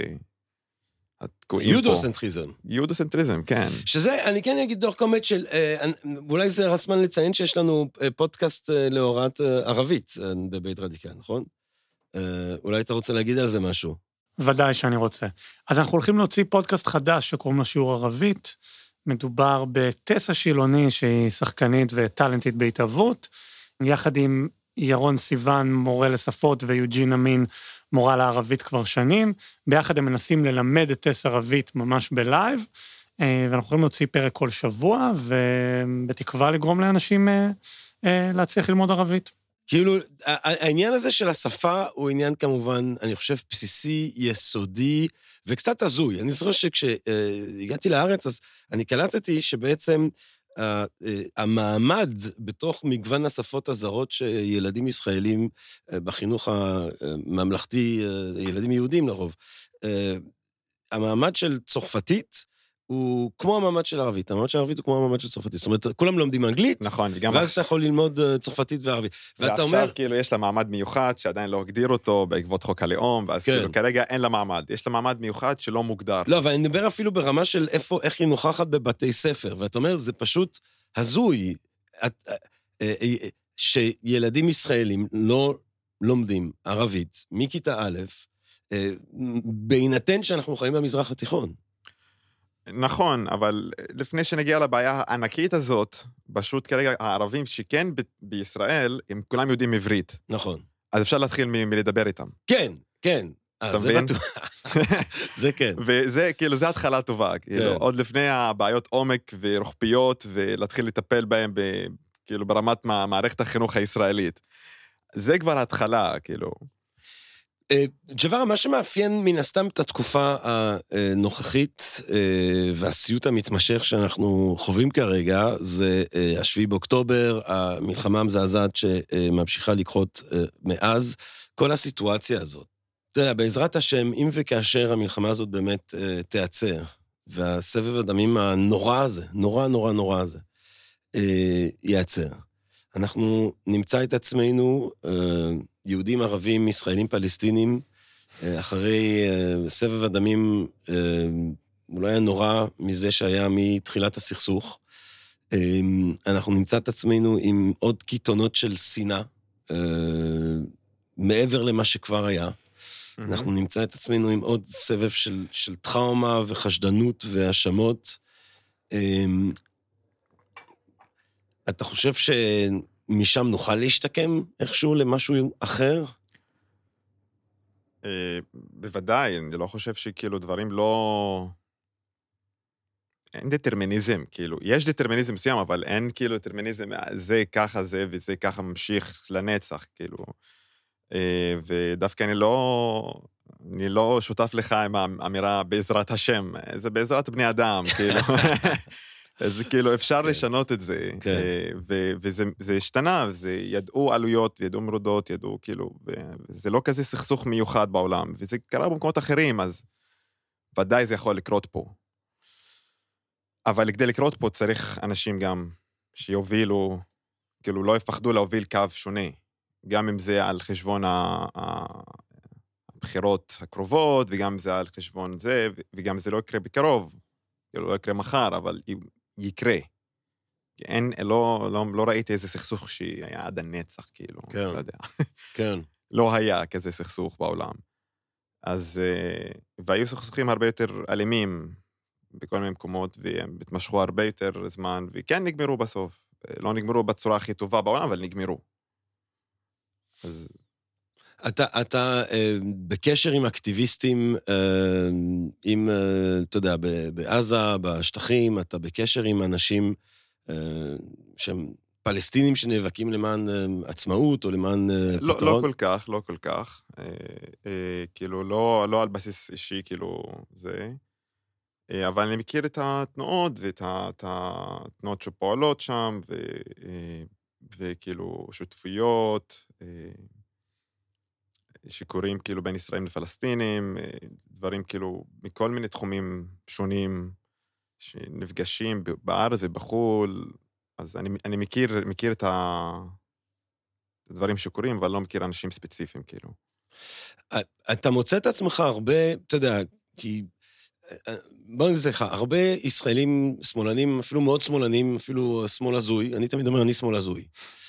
יודוסנטריזם, כן. שזה, אני כן אגיד דוח קומט של, אולי זה רסמן לציין שיש לנו פודקאסט להוראת ערבית בבית רדיקל, נכון? אולי אתה רוצה להגיד על זה משהו? ודאי שאני רוצה. אז אנחנו הולכים להוציא פודקאסט חדש שקוראים לו שיעור ערבית, מדובר בטסה שילוני שהיא שחקנית וטלנטית בהתאבות, יחד עם ירון סיוון, מורה לשפות, ויוג'ין אמין, מורה לערבית כבר שנים, ביחד הם מנסים ללמד את טסה ערבית ממש בלייב, ואנחנו יכולים להוציא פרק כל שבוע, ובתקווה לגרום לאנשים להצליח ללמוד ערבית. כאילו, העניין הזה של השפה הוא עניין כמובן, אני חושב, בסיסי, יסודי, וקצת הזוי. אני זוכר שכשהגעתי לארץ, אז אני קלטתי שבעצם המעמד בתוך מגוון השפות הזרות שילדים ישראלים בחינוך הממלכתי, ילדים יהודים לרוב, המעמד של צרפתית, הוא כמו המעמד של ערבית. המעמד של ערבית הוא כמו המעמד של צרפתית. זאת אומרת, כולם לומדים אנגלית, נכון, ואז אתה יכול ללמוד צרפתית וערבית. ואתה אומר, כאילו, יש לה מעמד מיוחד, שעדיין לא הגדיר אותו בעקבות חוק הלאום, ואז כאילו, כרגע אין לה מעמד. יש לה מעמד מיוחד שלא מוגדר. לא, אבל אני מדבר אפילו ברמה של איך היא נוכחת בבתי ספר, ואתה אומר, זה פשוט הזוי, שילדים ישראלים לא לומדים ערבית מכיתה א', בהינתן שאנחנו חיים במזרח התיכון. נכון, אבל לפני שנגיע לבעיה הענקית הזאת, פשוט כרגע הערבים שכן בישראל, הם כולם יודעים עברית. נכון. אז אפשר להתחיל מלדבר איתם. כן, כן. אתה זה מבין? בטוח. זה כן. וזה, כאילו, זה התחלה טובה. כאילו, עוד לפני הבעיות עומק ורוחביות, ולהתחיל לטפל בהם, כאילו, ברמת מערכת החינוך הישראלית. זה כבר התחלה, כאילו. ג'ווארה, מה שמאפיין מן הסתם את התקופה הנוכחית והסיוט המתמשך שאנחנו חווים כרגע, זה 7 באוקטובר, המלחמה המזעזעת שממשיכה לקרות מאז, כל הסיטואציה הזאת. אתה יודע, בעזרת השם, אם וכאשר המלחמה הזאת באמת תיעצר, והסבב הדמים הנורא הזה, נורא הזה, ייעצר. אנחנו נמצא את עצמנו, יהודים, ערבים, ישראלים, פלסטינים, אחרי סבב הדמים אולי הנורא מזה שהיה מתחילת הסכסוך. אנחנו נמצא את עצמנו עם עוד קיתונות של שנאה, מעבר למה שכבר היה. אנחנו נמצא את עצמנו עם עוד סבב של טראומה וחשדנות והאשמות. אתה חושב שמשם נוכל להשתקם איכשהו למשהו אחר? בוודאי, אני לא חושב שכאילו דברים לא... אין דטרמיניזם, כאילו, יש דטרמיניזם מסוים, אבל אין כאילו דטרמיניזם, זה ככה זה וזה ככה ממשיך לנצח, כאילו. ודווקא אני לא שותף לך עם האמירה בעזרת השם, זה בעזרת בני אדם, כאילו. אז כאילו אפשר לשנות את זה, וזה השתנה, וזה ידעו עלויות, וידעו מרודות, ידעו כאילו, וזה לא כזה סכסוך מיוחד בעולם, וזה קרה במקומות אחרים, אז ודאי זה יכול לקרות פה. אבל כדי לקרות פה צריך אנשים גם שיובילו, כאילו לא יפחדו להוביל קו שונה, גם אם זה על חשבון הבחירות הקרובות, וגם אם זה על חשבון זה, וגם זה לא יקרה בקרוב, כאילו לא יקרה מחר, אבל יקרה. לא ראיתי איזה סכסוך שהיה עד הנצח, כאילו, כן. לא יודע. כן. לא היה כזה סכסוך בעולם. אז, והיו סכסוכים הרבה יותר אלימים בכל מיני מקומות, והם התמשכו הרבה יותר זמן, וכן נגמרו בסוף. לא נגמרו בצורה הכי טובה בעולם, אבל נגמרו. אז... אתה בקשר עם אקטיביסטים, אתה יודע, בעזה, בשטחים, אתה בקשר עם אנשים שהם פלסטינים שנאבקים למען עצמאות או למען פתרון? לא כל כך. כאילו, לא על בסיס אישי, כאילו, זה. אבל אני מכיר את התנועות ואת התנועות שפועלות שם, וכאילו שותפויות, שקוראים כאילו בין ישראלים לפלסטינים, דברים כאילו מכל מיני תחומים שונים שנפגשים בארץ ובחול, אז אני מכיר את הדברים שקורים, אבל לא מכיר אנשים ספציפיים כאילו. אתה מוצא את עצמך הרבה, אתה יודע, כי... בוא נגיד לך, הרבה ישראלים שמאלנים, אפילו מאוד שמאלנים, אפילו שמאל הזוי, אני תמיד אומר, אני שמאל הזוי.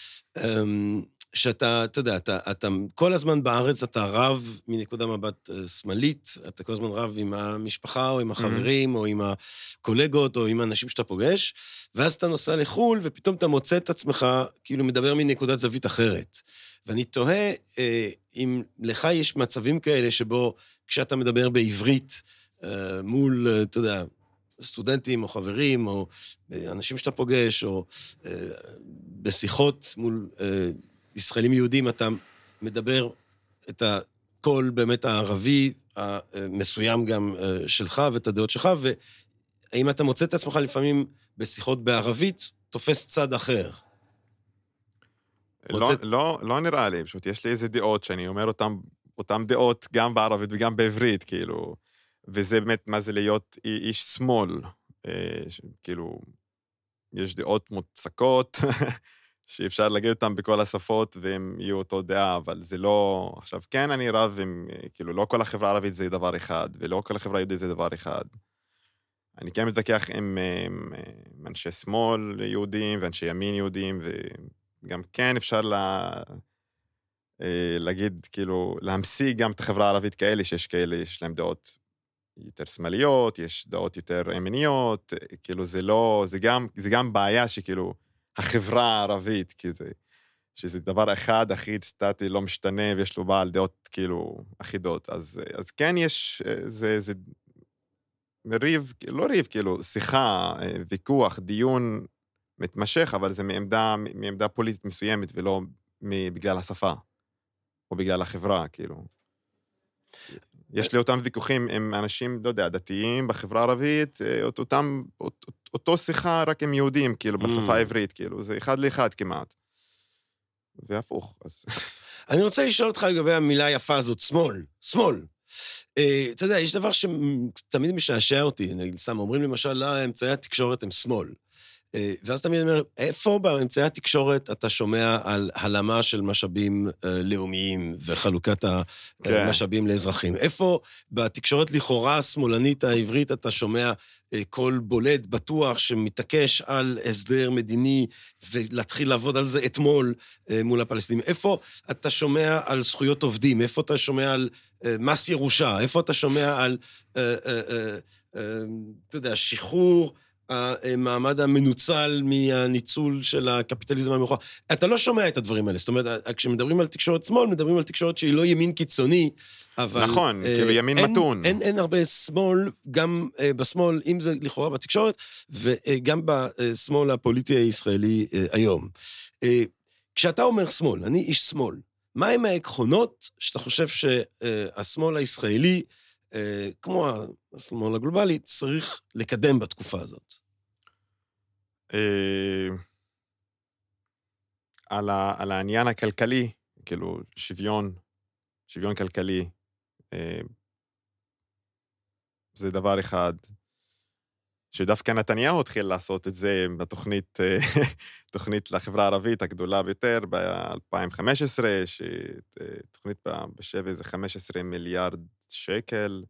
שאתה, אתה יודע, אתה כל הזמן בארץ, אתה רב מנקודה מבט שמאלית, אתה כל הזמן רב עם המשפחה, או עם החברים, או עם הקולגות, או עם האנשים שאתה פוגש, ואז אתה נוסע לחול, ופתאום אתה מוצא את עצמך, כאילו מדבר מנקודת זווית אחרת. ואני תוהה, אם לך יש מצבים כאלה, שבו כשאתה מדבר בעברית, מול, אתה יודע, סטודנטים או חברים, או אנשים שאתה פוגש, או בשיחות מול ישראלים יהודים, אתה מדבר את הקול באמת הערבי, המסוים גם שלך ואת הדעות שלך, והאם אתה מוצא את עצמך לפעמים בשיחות בערבית, תופס צד אחר? לא נראה לי, פשוט יש לי איזה דעות שאני אומר אותם דעות גם בערבית וגם בעברית, כאילו, וזה באמת מה זה להיות איש שמאל, כאילו, יש דעות מוצקות, שאפשר להגיד אותם בכל השפות, והם יהיו אותו דעה, אבל זה לא... עכשיו, כן, אני רב עם... כאילו, לא כל החברה הערבית זה דבר אחד, ולא כל החברה היהודית זה דבר אחד. אני כן מתווכח עם אנשי שמאל יהודים, ואנשי ימין יהודים, וגם כן אפשר להגיד, כאילו, להמשיג גם את החברה הערבית כאלה, שיש כאלה, יש להם דעות יותר שמאליות, יש דעות יותר ימניות, כאילו זה גם בעיה שכאילו החברה הערבית, שזה דבר אחד, אחיד, סטטי, לא משתנה, ויש לו בעל דעות כאילו אחידות. אז כן יש, זה ריב, לא ריב, כאילו שיחה, ויכוח, דיון מתמשך, אבל זה מעמדה פוליטית מסוימת, ולא בגלל השפה, או בגלל החברה, כאילו. יש לי אותם ויכוחים עם אנשים, לא יודע, דתיים בחברה הערבית, אותו שיחה רק עם יהודים, כאילו, בשפה העברית, כאילו, זה אחד לאחד כמעט. והפוך, אז... אני רוצה לשאול אותך לגבי המילה היפה הזאת, שמאל. אתה יודע, יש דבר שתמיד משעשע אותי, נגיד, סתם, אומרים למשל, לא, אמצעי התקשורת הם שמאל. ואז תמיד אומר, איפה באמצעי התקשורת אתה שומע על הלמה של משאבים לאומיים וחלוקת המשאבים לאזרחים? איפה בתקשורת לכאורה השמאלנית העברית אתה שומע קול בולט, בטוח, שמתעקש על הסדר מדיני ולהתחיל לעבוד על זה אתמול מול הפלסטינים? איפה אתה שומע על זכויות עובדים? איפה אתה שומע על מס ירושה? איפה אתה שומע על, אתה יודע, שחרור המעמד המנוצל מהניצול של הקפיטליזם המאוחר? אתה לא שומע את הדברים האלה. זאת אומרת, כשמדברים על תקשורת שמאל, מדברים על תקשורת שהיא לא ימין קיצוני, אבל... נכון, כאילו ימין מתון. אין הרבה שמאל, גם בשמאל, אם זה לכאורה בתקשורת, וגם בשמאל הפוליטי הישראלי היום. כשאתה אומר שמאל, אני איש שמאל, מה הם העקרונות שאתה חושב שהשמאל הישראלי, כמו השמאל הגלובלי, צריך לקדם בתקופה הזאת? על העניין הכלכלי, כאילו שוויון כלכלי, זה דבר אחד, שדווקא נתניהו התחיל לעשות את זה בתוכנית, תוכנית לחברה הערבית הגדולה ביותר ב-2015, שתוכנית בשווה איזה 15 מיליארד שקל,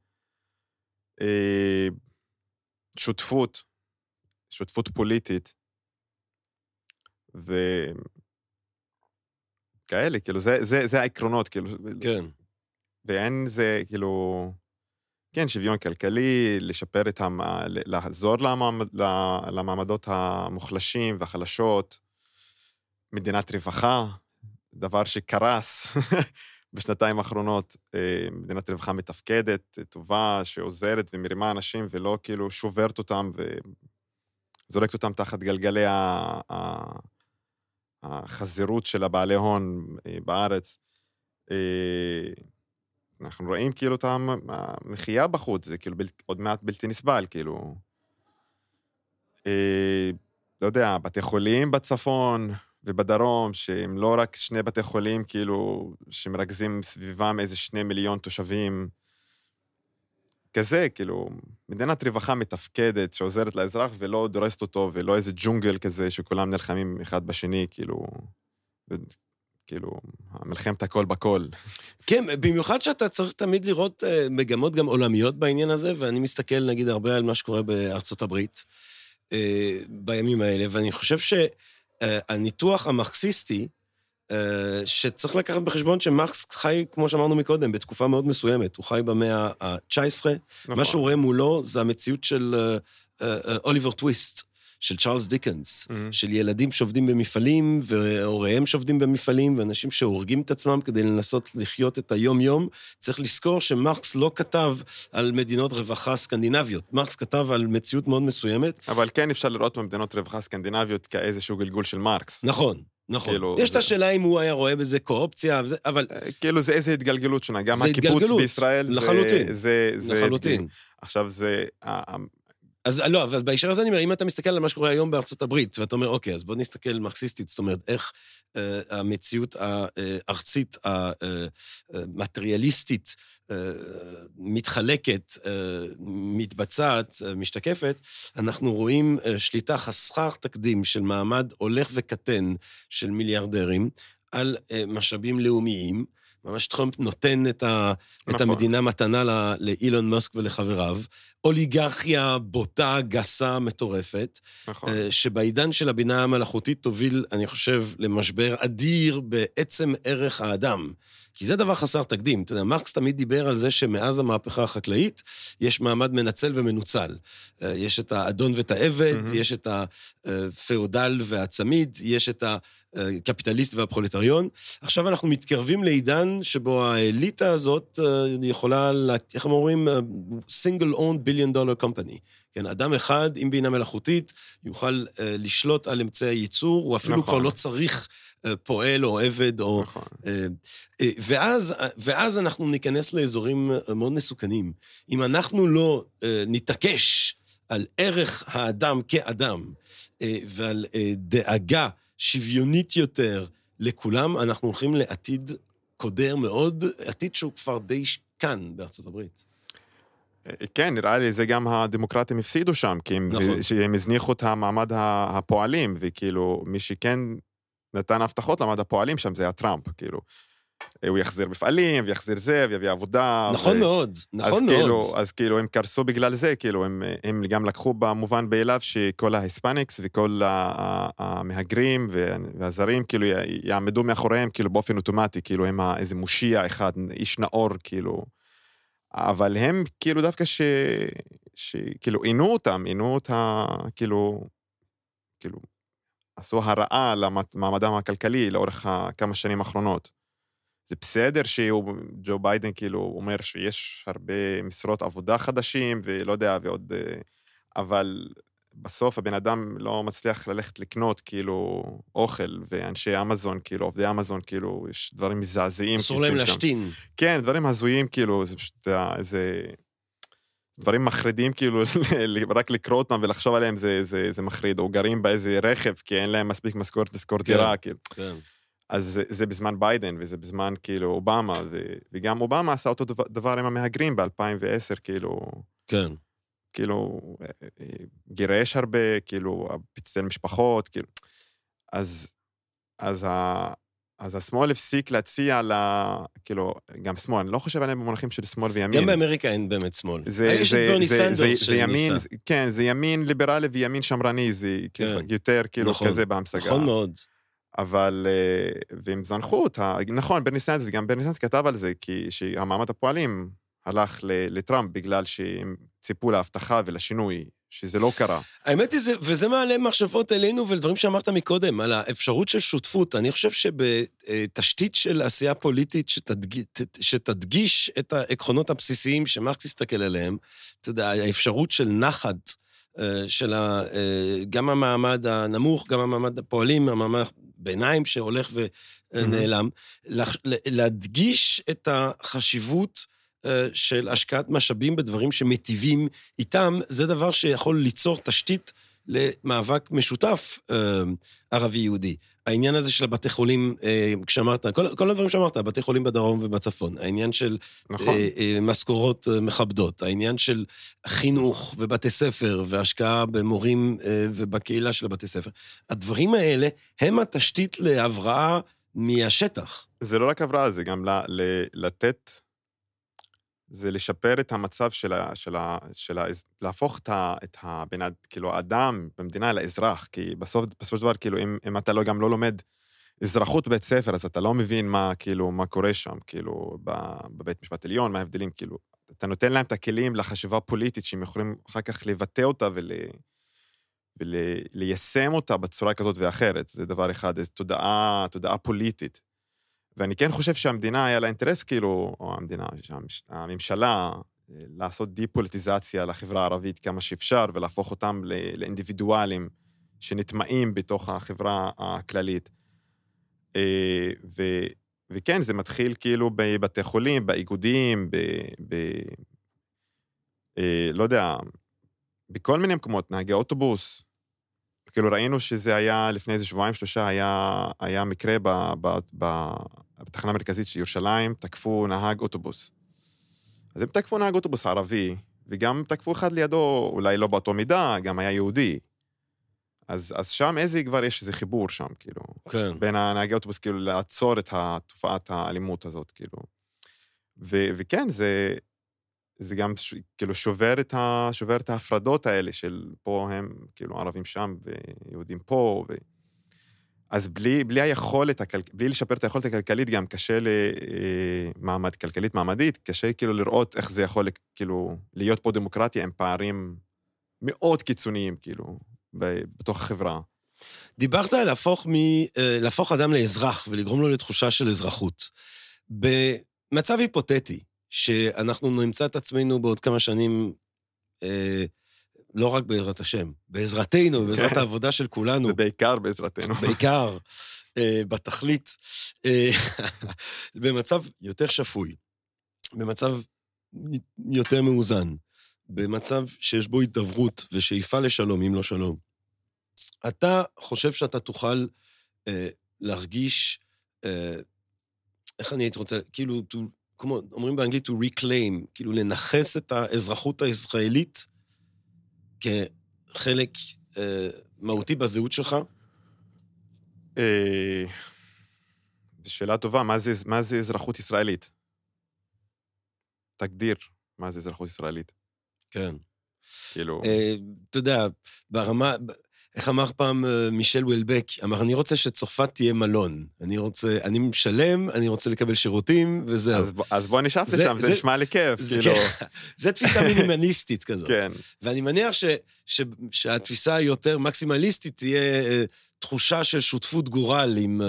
שותפות פוליטית, וכאלה, כאילו, זה העקרונות, כאילו, כן. ואין זה, כאילו, כן, שוויון כלכלי, לשפר לעזור למעמדות המוחלשים והחלשות, מדינת רווחה, דבר שקרס בשנתיים האחרונות, מדינת רווחה מתפקדת, טובה, שעוזרת ומרימה אנשים, ולא כאילו שוברת אותם וזורקת אותם תחת גלגלי החזירות של הבעלי הון בארץ. אנחנו רואים כאילו את המחיה בחוץ, זה כאילו עוד מעט בלתי נסבל, כאילו. לא יודע, בתי חולים בצפון ובדרום, שהם לא רק שני בתי חולים, כאילו, שמרכזים סביבם איזה 2 מיליון תושבים, כזה, כאילו, מדינת רווחה מתפקדת, שעוזרת לאזרח ולא דורסת אותו, ולא איזה ג'ונגל כזה, שכולם נלחמים אחד בשני, כאילו, מלחמת הכל בכל. כן, במיוחד שאתה צריך תמיד לראות מגמות גם עולמיות בעניין הזה, ואני מסתכל, נגיד, הרבה על מה שקורה בארצות הברית, בימים האלה, ואני חושב שהניתוח המרקסיסטי, שצריך לקחת בחשבון שמרקס חי, כמו שאמרנו מקודם, בתקופה מאוד מסוימת, הוא חי במאה ה-19, נכון. מה שהוא רואה מולו זה המציאות של אוליבר טוויסט, של צ'ארלס דיקנס, של ילדים שעובדים במפעלים, והוריהם שעובדים במפעלים, ואנשים שהורגים את עצמם כדי לנסות לחיות את היום-יום. צריך לזכור שמרקס לא כתב על מדינות רווחה סקנדינביות, מרקס כתב על מציאות מאוד מסוימת. אבל כן אפשר לראות במדינות רווחה סקנדינביות כאיזשהו גלגול של מרקס. נכון. יש את השאלה אם הוא היה רואה בזה כאופציה, אבל... כאילו זה איזה התגלגלות שונה, גם הקיבוץ בישראל זה... לחלוטין. עכשיו זה... אז לא, אבל בהקשר הזה אני אומר, אם אתה מסתכל על מה שקורה היום בארצות הברית, ואתה אומר, אוקיי, אז בוא נסתכל מרקסיסטית, זאת אומרת, איך המציאות הארצית, המטריאליסטית, מתחלקת, מתבצעת, משתקפת, אנחנו רואים שליטה חסרת תקדים של מעמד הולך וקטן של מיליארדרים על משאבים לאומיים, ממש טראמפ נותן את המדינה מתנה לאילון מאסק ולחבריו, אוליגרכיה בוטה, גסה, מטורפת, נכון. שבעידן של הבינה המלאכותית תוביל, אני חושב, למשבר אדיר בעצם ערך האדם. כי זה דבר חסר תקדים. אתה יודע, מרקס תמיד דיבר על זה שמאז המהפכה החקלאית, יש מעמד מנצל ומנוצל. יש את האדון ואת העבד, יש את הפאודל והצמיד, יש את הקפיטליסט והפרולטריון. עכשיו אנחנו מתקרבים לעידן שבו האליטה הזאת יכולה, איך הם אומרים, single owned billion dollar company. כן, אדם אחד עם בינה מלאכותית יוכל לשלוט על אמצעי הייצור, הוא אפילו כבר לא צריך פועל או עבד, או... נכון. ואז אנחנו ניכנס לאזורים מאוד מסוכנים. אם אנחנו לא נתעקש על ערך האדם כאדם, ועל דאגה שוויונית יותר לכולם, אנחנו הולכים לעתיד קודר מאוד, עתיד שהוא כבר די כאן בארצות הברית. כן, נראה לי זה גם הדמוקרטים הפסידו שם, כי הם הזניחו את המעמד הפועלים, וכאילו מי שכן נתן הבטחות למעמד הפועלים שם, זה היה טראמפ, כאילו. הוא יחזיר מפעלים, ויחזיר זה, ויביא עבודה. נכון מאוד, נכון מאוד. אז כאילו הם קרסו בגלל זה, כאילו הם גם לקחו במובן באליו שכל ההיספניקס וכל המהגרים והזרים, כאילו יעמדו מאחוריהם, כאילו באופן אוטומטי, כאילו הם איזה מושיע אחד, איש נאור, כאילו. אבל הם כאילו דווקא כאילו עינו אותה, כאילו, עשו הרעה למעמדם הכלכלי לאורך כמה שנים האחרונות. זה בסדר שג'ו ביידן כאילו אומר שיש הרבה משרות עבודה חדשים, ולא יודע, ועוד... אבל בסוף הבן אדם לא מצליח ללכת לקנות כאילו אוכל, ואנשי אמזון, כאילו עובדי אמזון, כאילו יש דברים מזעזעים. אסור להם להשתין. כן, דברים הזויים, כאילו, זה פשוט איזה... דברים מחרידים, כאילו, רק לקרוא אותם ולחשוב עליהם זה מחריד, או גרים באיזה רכב, כי אין להם מספיק משכורת לשכור דירה, כאילו. כן. אז זה בזמן ביידן, וזה בזמן, כאילו, אובמה, וגם אובמה עשה אותו דבר עם המהגרים ב-2010, כאילו... כן. כאילו, גירש הרבה, כאילו, פיצל משפחות, כאילו. אז השמאל הפסיק להציע כאילו, גם שמאל, אני לא חושב עליהם במונחים של שמאל וימין. גם באמריקה אין באמת שמאל. יש את ברני סנדרס שניסה. כן, זה ימין ליברלי וימין שמרני, זה יותר כאילו כזה בהמשגה. נכון מאוד. אבל, והם זנחו אותה, נכון, ברני סנדרס, וגם ברני סנדרס כתב על זה, כי שהמעמד הפועלים הלך לטראמפ, בגלל שהם ציפו להבטחה ולשינוי, שזה לא קרה. האמת היא, וזה מעלה מחשבות אלינו ולדברים שאמרת מקודם, על האפשרות של שותפות. אני חושב שבתשתית של עשייה פוליטית שתדגיש את העקרונות הבסיסיים שמרקס תסתכל עליהם, אתה יודע, האפשרות של נחת, של גם המעמד הנמוך, גם המעמד הפועלים, המעמד ביניים שהולך ונעלם, להדגיש את החשיבות של השקעת משאבים בדברים שמטיבים איתם, זה דבר שיכול ליצור תשתית למאבק משותף ערבי-יהודי. העניין הזה של הבתי חולים, כשאמרת, כל הדברים שאמרת, בתי חולים בדרום ובצפון, העניין של משכורות מכבדות, העניין של חינוך ובתי ספר, והשקעה במורים ובקהילה של הבתי ספר. הדברים האלה הם התשתית להבראה מהשטח. זה לא רק הבראה, זה גם לתת... זה לשפר את המצב להפוך את כאילו, האדם במדינה לאזרח, כי בסוף של דבר, כאילו, אם אתה גם לא לומד אזרחות בבית ספר, אז אתה לא מבין מה קורה שם, כאילו, בבית משפט עליון, מה ההבדלים, כאילו, אתה נותן להם את הכלים לחשיבה פוליטית, שהם יכולים אחר כך לבטא אותה וליישם אותה בצורה כזאת ואחרת, זה דבר אחד, זה תודעה פוליטית. ואני כן חושב שהמדינה היה לה אינטרס, כאילו, או הממשלה, לעשות דיפוליטיזציה לחברה הערבית כמה שאפשר, ולהפוך אותם לאינדיבידואלים שנטמעים בתוך החברה הכללית. וכן, זה מתחיל כאילו בבתי חולים, באיגודים, לא יודע, בכל מיני מקומות, נהגי אוטובוס, כאילו ראינו שזה היה, לפני איזה שבועיים, שלושה, היה מקרה בתחנה המרכזית של ירושלים, תקפו נהג אוטובוס. אז הם תקפו נהג אוטובוס ערבי, וגם תקפו אחד לידו, אולי לא באותו מידה, גם היה יהודי. אז שם כבר יש איזה חיבור שם, כאילו. כן. בין הנהגי אוטובוס, כאילו, לעצור את תופעת האלימות הזאת, כאילו. וכן, זה גם כאילו שובר את ההפרדות האלה של פה הם כאילו ערבים שם ויהודים פה, אז בלי היכולת, בלי לשפר את היכולת הכלכלית, גם קשה למעמד כלכלית מעמדית, קשה כאילו לראות איך זה יכול כאילו להיות פה דמוקרטיה עם פערים מאוד קיצוניים כאילו בתוך החברה. דיברת על להפוך אדם לאזרח ולגרום לו לתחושה של אזרחות. במצב היפותטי, שאנחנו נמצא את עצמנו בעוד כמה שנים, לא רק בעזרת השם, בעזרתנו, בעזרת העבודה של כולנו. זה בעיקר בעזרתנו. בעיקר, בתכלית, במצב יותר שפוי, במצב יותר מאוזן, במצב שיש בו התדברות ושאיפה לשלום, אם לא שלום. אתה חושב שאתה תוכל להרגיש, איך אני הייתי רוצה, כאילו, כמו אומרים באנגלית, to reclaim, כאילו לנחס את האזרחות הישראלית כחלק מהותי בזהות שלך? שאלה טובה, מה זה אזרחות ישראלית? תגדיר מה זה אזרחות ישראלית. כן. כאילו... אתה יודע, ברמה... איך אמר פעם מישל וילבק, אמר, אני רוצה שצרפת תהיה מלון. אני משלם, אני רוצה לקבל שירותים, וזהו. אז בוא נשאף לשם, זה נשמע לי כיף, כאילו. זה תפיסה מינימליסטית כזאת. כן. ואני מניח שהתפיסה היותר מקסימליסטית תהיה תחושה של שותפות גורל עם...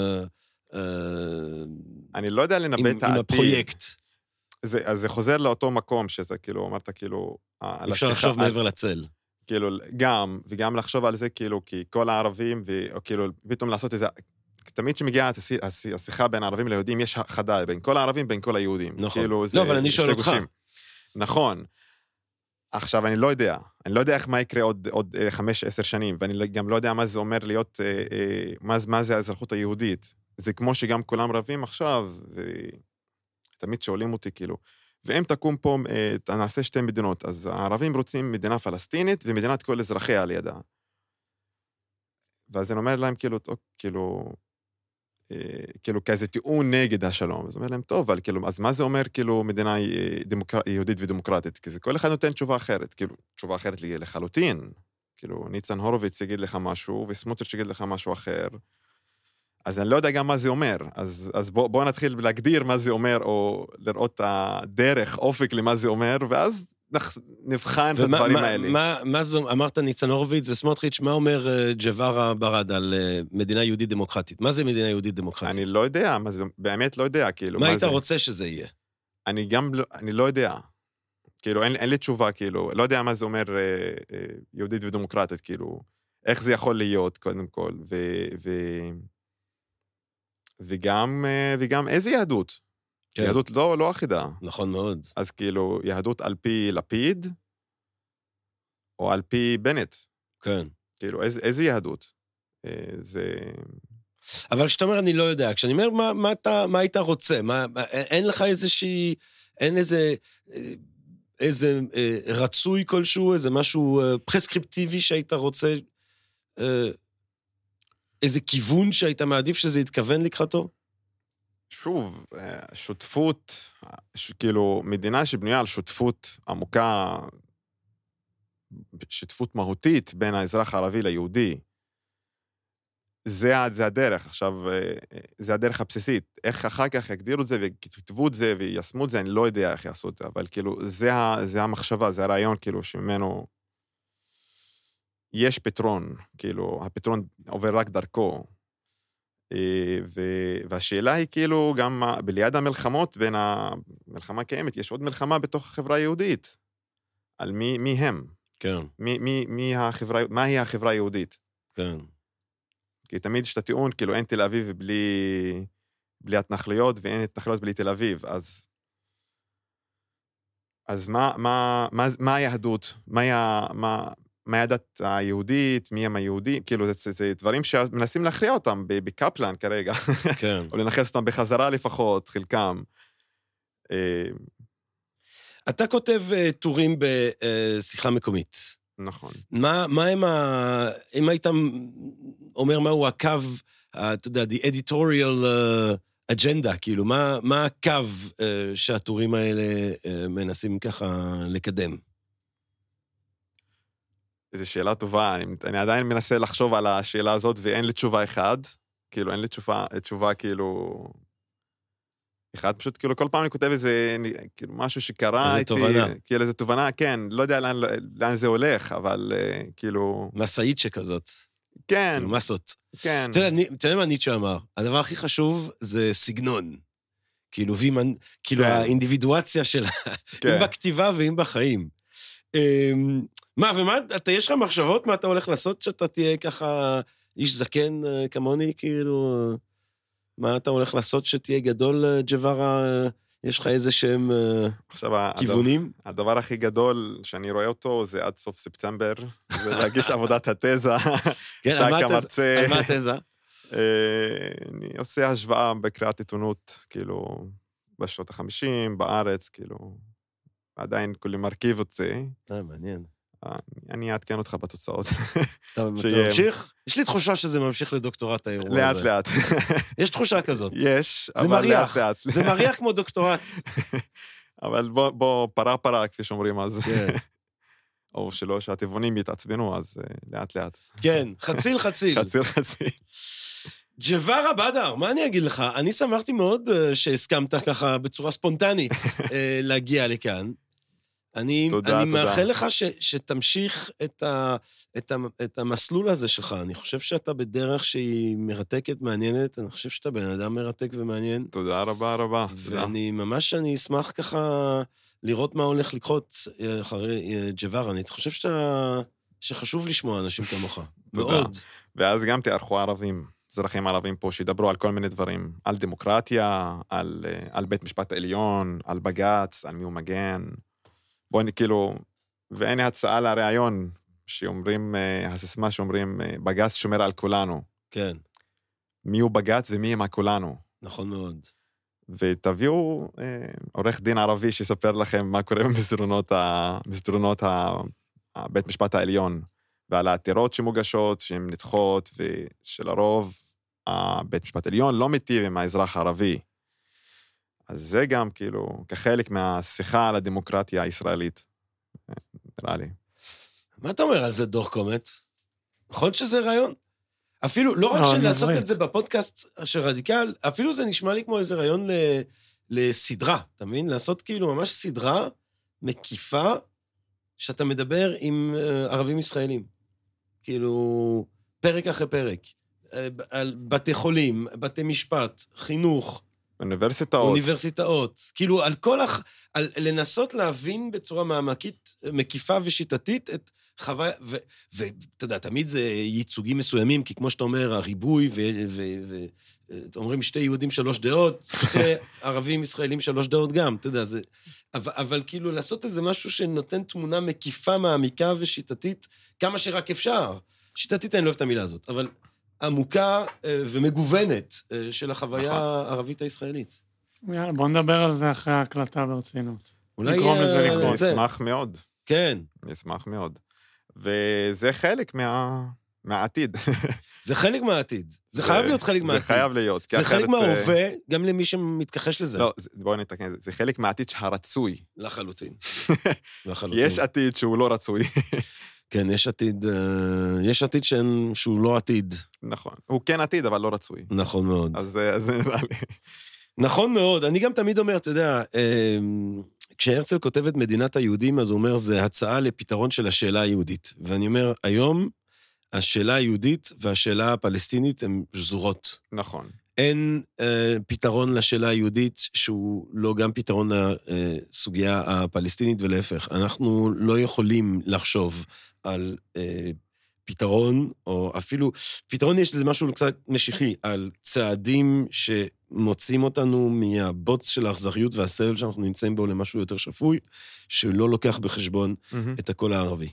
אני לא יודע לנבא את העתיד. עם הפרויקט. אז זה חוזר לאותו מקום, שזה כאילו, אמרת כאילו... אפשר לחשוב מעבר לצל. כאילו, וגם לחשוב על זה, כאילו, כי כל הערבים, וכאילו, פתאום לעשות איזה, תמיד שמגיעה השיחה בין הערבים ליהודים, יש חדה בין כל הערבים, בין כל היהודים. נכון. כאילו, לא, אבל אני שואל אותך. נכון. עכשיו, אני לא יודע מה יקרה עוד 5-10 שנים, ואני גם לא יודע מה זה אומר להיות, מה זה האזרחות היהודית. זה כמו שגם כולם רבים עכשיו, ותמיד שואלים אותי, כאילו, ואם תקום פה, נעשה שתי מדינות, אז הערבים רוצים מדינה פלסטינית ומדינת כל אזרחיה על ידה. ואז אני אומר להם, כאילו כזה טיעון נגד השלום. אז אני אומר להם, טוב, אבל כאילו, אז מה זה אומר, כאילו, מדינה יהודית ודמוקרטית? כי כל אחד נותן תשובה אחרת, כאילו, תשובה אחרת לחלוטין. כאילו, ניצן הורוביץ יגיד לך משהו, וסמוטריץ' יגיד לך משהו אחר. אז אני לא יודע גם מה זה אומר, אז בוא נתחיל להגדיר מה זה אומר, או לראות את הדרך, אופק למה זה אומר, ואז נבחן את הדברים האלה. מה זו, אמרת ניצן הורוביץ וסמוטריץ', מה אומר ג'ווארה ברד על מדינה יהודית דמוקרטית? מה זה מדינה יהודית דמוקרטית? אני לא יודע, באמת לא יודע, כאילו. מה היית רוצה שזה יהיה? אני לא יודע. כאילו, אין לי תשובה, כאילו, לא יודע מה זה אומר יהודית ודמוקרטית, כאילו, איך זה יכול להיות, קודם כל, וגם איזה יהדות? כן. יהדות לא אחידה. נכון מאוד. אז כאילו, יהדות על פי לפיד, או על פי בנט. כן. כאילו, איזה יהדות? אבל כשאתה אומר, אני לא יודע, כשאני אומר, מה היית רוצה? אין לך איזה רצוי כלשהו, איזה משהו פרסקריפטיבי שהיית רוצה, איזה כיוון שהיית מעדיף שזה יתכוון לקראתו? שוב, שותפות, כאילו, מדינה שבנויה על שותפות עמוקה, שותפות מהותית בין האזרח הערבי ליהודי, זה הדרך. עכשיו, זה הדרך הבסיסית. איך אחר כך יגדירו את זה וכתבו את זה וישמו את זה, אני לא יודע איך יעשו את זה, אבל כאילו, זה המחשבה, זה הרעיון, כאילו, שממנו יש פתרון, כאילו, הפתרון עובר רק דרכו. והשאלה היא כאילו גם בליד המלחמות, בין המלחמה קיימת, יש עוד מלחמה בתוך החברה היהודית. על מי הם? כן. מהי החברה היהודית? כן. כי תמיד יש את הטיעון, כאילו אין תל אביב בלי התנחלויות, ואין התנחלויות בלי תל אביב, אז מה היהדות? מה הדת היהודית, מי הם היהודים, כאילו זה דברים שמנסים להכריע אותם בקפלן כרגע, כן. או לנחס אותם בחזרה לפחות, חלקם. אתה כותב טורים בשיחה מקומית. נכון. מה הם אם היית אומר מהו הקו, אתה יודע, the editorial אג'נדה, כאילו, מה הקו שהטורים האלה מנסים ככה לקדם? איזו שאלה טובה, אני עדיין מנסה לחשוב על השאלה הזאת, ואין לי תשובה אחד, כאילו, אין לי תשובה כאילו... אחד, פשוט כאילו כל פעם אני כותב איזה, כאילו משהו שקרה איתי, כאילו איזו תובנה, כן, לא יודע לאן זה הולך, אבל כאילו... מסעית שכזאת. כן. כאילו מסות. כן. אתה יודע מה ניטשה אמר? הדבר הכי חשוב זה סגנון. כאילו, האינדיבידואציה שלה, אם בכתיבה ואם בחיים. ומה, יש לך מחשבות מה אתה הולך לעשות שאתה תהיה ככה איש זקן כמוני, כאילו... מה אתה הולך לעשות שתהיה גדול, ג'ווארה? יש לך איזה שהם כיוונים? הדבר הכי גדול שאני רואה אותו זה עד סוף ספטמבר, זה להגיש עבודת התזה. כן, על מה התזה? אני עושה השוואה בקריאת עיתונות, כאילו, בשנות ה-50, בארץ, כאילו, עדיין כולי מרכיב אותי. מעניין. אני אעדכן אותך בתוצאות. אתה ממשיך? יש לי תחושה שזה ממשיך לדוקטורט האירוע הזה. לאט לאט. יש תחושה כזאת. יש, אבל לאט לאט. זה מריח כמו דוקטורט. אבל בוא, פרה, כפי שאומרים אז. או שלא, שהטבעונים יתעצבנו, אז לאט לאט. כן, חציל. חציל. ג'ווארה בדר, מה אני אגיד לך? אני שמחתי מאוד שהסכמת ככה בצורה ספונטנית להגיע לכאן. אני מאחל לך שתמשיך את המסלול הזה שלך. אני חושב שאתה בדרך שהיא מרתקת, מעניינת. אני חושב שאתה בן אדם מרתק ומעניין. תודה רבה. ואני אשמח ככה לראות מה הולך לקרות אחרי ג'ווארה. אני חושב שחשוב לשמוע אנשים כמוך. מאוד. ואז גם תערכו ערבים, אזרחים ערבים פה, שידברו על כל מיני דברים. על דמוקרטיה, על בית משפט העליון, על בג"ץ, על מי הוא מגן. בואי כאילו, ואין הצעה לרעיון, שאומרים, הסיסמה שאומרים, בג"ץ שומר על כולנו. כן. מי הוא בג"ץ ומי הם הכולנו. נכון מאוד. ותביאו עורך דין ערבי שיספר לכם מה קורה במסדרונות בית משפט העליון, ועל העתירות שמוגשות, שהן נדחות, ושלרוב, בית משפט העליון לא מיטיב עם האזרח הערבי. אז זה גם כאילו כחלק מהשיחה על הדמוקרטיה הישראלית, נראה לי. מה אתה אומר על זה, דור קומט? נכון שזה רעיון? אפילו, לא רק לעשות את זה בפודקאסט של רדיקל, אפילו זה נשמע לי כמו איזה רעיון לסדרה, אתה מבין? לעשות כאילו ממש סדרה מקיפה, שאתה מדבר עם ערבים ישראלים. כאילו, פרק אחרי פרק. על בתי חולים, בתי משפט, חינוך, אוניברסיטאות. כאילו, על לנסות להבין בצורה מעמקית, מקיפה ושיטתית את חוויה, ואתה יודע, תמיד זה ייצוגים מסוימים, כי כמו שאתה אומר, הריבוי, אומרים שתי יהודים 3 דעות, שתי ערבים ישראלים 3 דעות גם, אתה יודע, אבל כאילו לעשות איזה משהו שנותן תמונה מקיפה, מעמיקה ושיטתית, כמה שרק אפשר. שיטתית אני לא אוהב את המילה הזאת, אבל עמוקה ומגוונת של החוויה הערבית הישראלית. יאללה, בוא נדבר על זה אחרי ההקלטה ברצינות. אולי נגרום לזה לקרות. אני אשמח מאוד. כן. אני אשמח מאוד. וזה חלק מהעתיד. זה חלק מהעתיד. זה חייב להיות חלק מהעתיד. זה חייב להיות. זה חלק מההווה, גם למי שמתכחש לזה. לא, בואו נתקן, זה חלק מהעתיד הרצוי. לחלוטין. כי יש עתיד שהוא לא רצוי. כן, יש עתיד שהוא לא עתיד. נכון. הוא כן עתיד, אבל לא רצוי. נכון מאוד. אז זה נראה לי. נכון מאוד. אני גם תמיד אומר, אתה יודע, כשהרצל כותב את מדינת היהודים, אז הוא אומר, זה הצעה לפתרון של השאלה היהודית. ואני אומר, היום, השאלה היהודית והשאלה הפלסטינית הן שזורות. נכון. אין פתרון לשאלה היהודית שהוא לא גם פתרון לסוגיה הפלסטינית ולהפך. אנחנו לא יכולים לחשוב על פתרון, או אפילו, פתרון יש לזה משהו קצת משיחי, על צעדים שמוצאים אותנו מהבוץ של האכזריות והסבל שאנחנו נמצאים בו למשהו יותר שפוי, שלא לוקח בחשבון את הקול הערבי.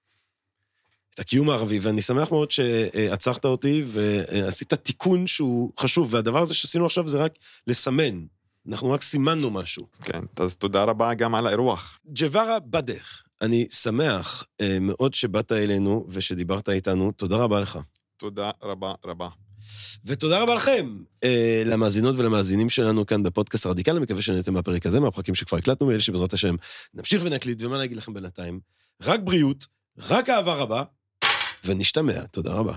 את הקיום הערבי, ואני שמח מאוד שעצרת אותי, ועשית תיקון שהוא חשוב, והדבר הזה שעשינו עכשיו זה רק לסמן. אנחנו רק סימנו משהו. כן, אז תודה רבה גם על האירוח. ג'ווארה בדך, אני שמח מאוד שבאת אלינו ושדיברת איתנו, תודה רבה לך. תודה רבה רבה. ותודה רבה לכם, למאזינות ולמאזינים שלנו כאן בפודקאסט הרדיקל, אני מקווה שנהנתם מהפרק הזה, מהפרקים שכבר הקלטנו, ואלה שבעזרת השם נמשיך ונקליט, ומה נגיד לכם בינתיים? רק בריאות, רק אהבה רבה, ונשתמע. תודה רבה.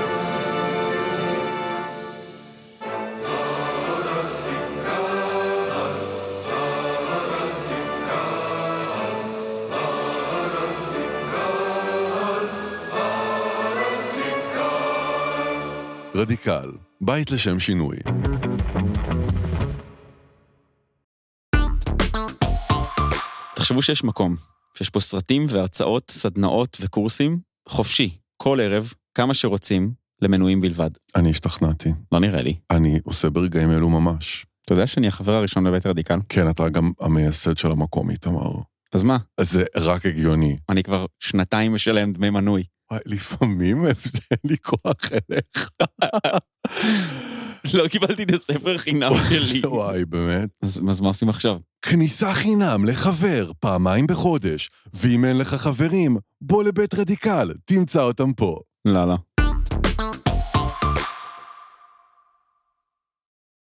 רדיקל, בית לשם שינוי. תחשבו שיש מקום, שיש פה סרטים והרצאות, סדנאות וקורסים, חופשי, כל ערב, כמה שרוצים, למנויים בלבד. אני השתכנעתי. לא נראה לי. אני עושה ברגעים אלו ממש. אתה יודע שאני החבר הראשון בבית רדיקל? כן, אתה גם המייסד של המקום, איתמר. אז מה? אז זה רק הגיוני. אני כבר 2 משלם דמי מנוי. לפעמים אין לי כוח אליך. לא קיבלתי את הספר חינם שלי. וואי, באמת. אז מה עושים עכשיו? כניסה חינם לחבר 2 בחודש, ואם אין לך חברים, בוא לבית רדיקל, תמצא אותם פה. לא.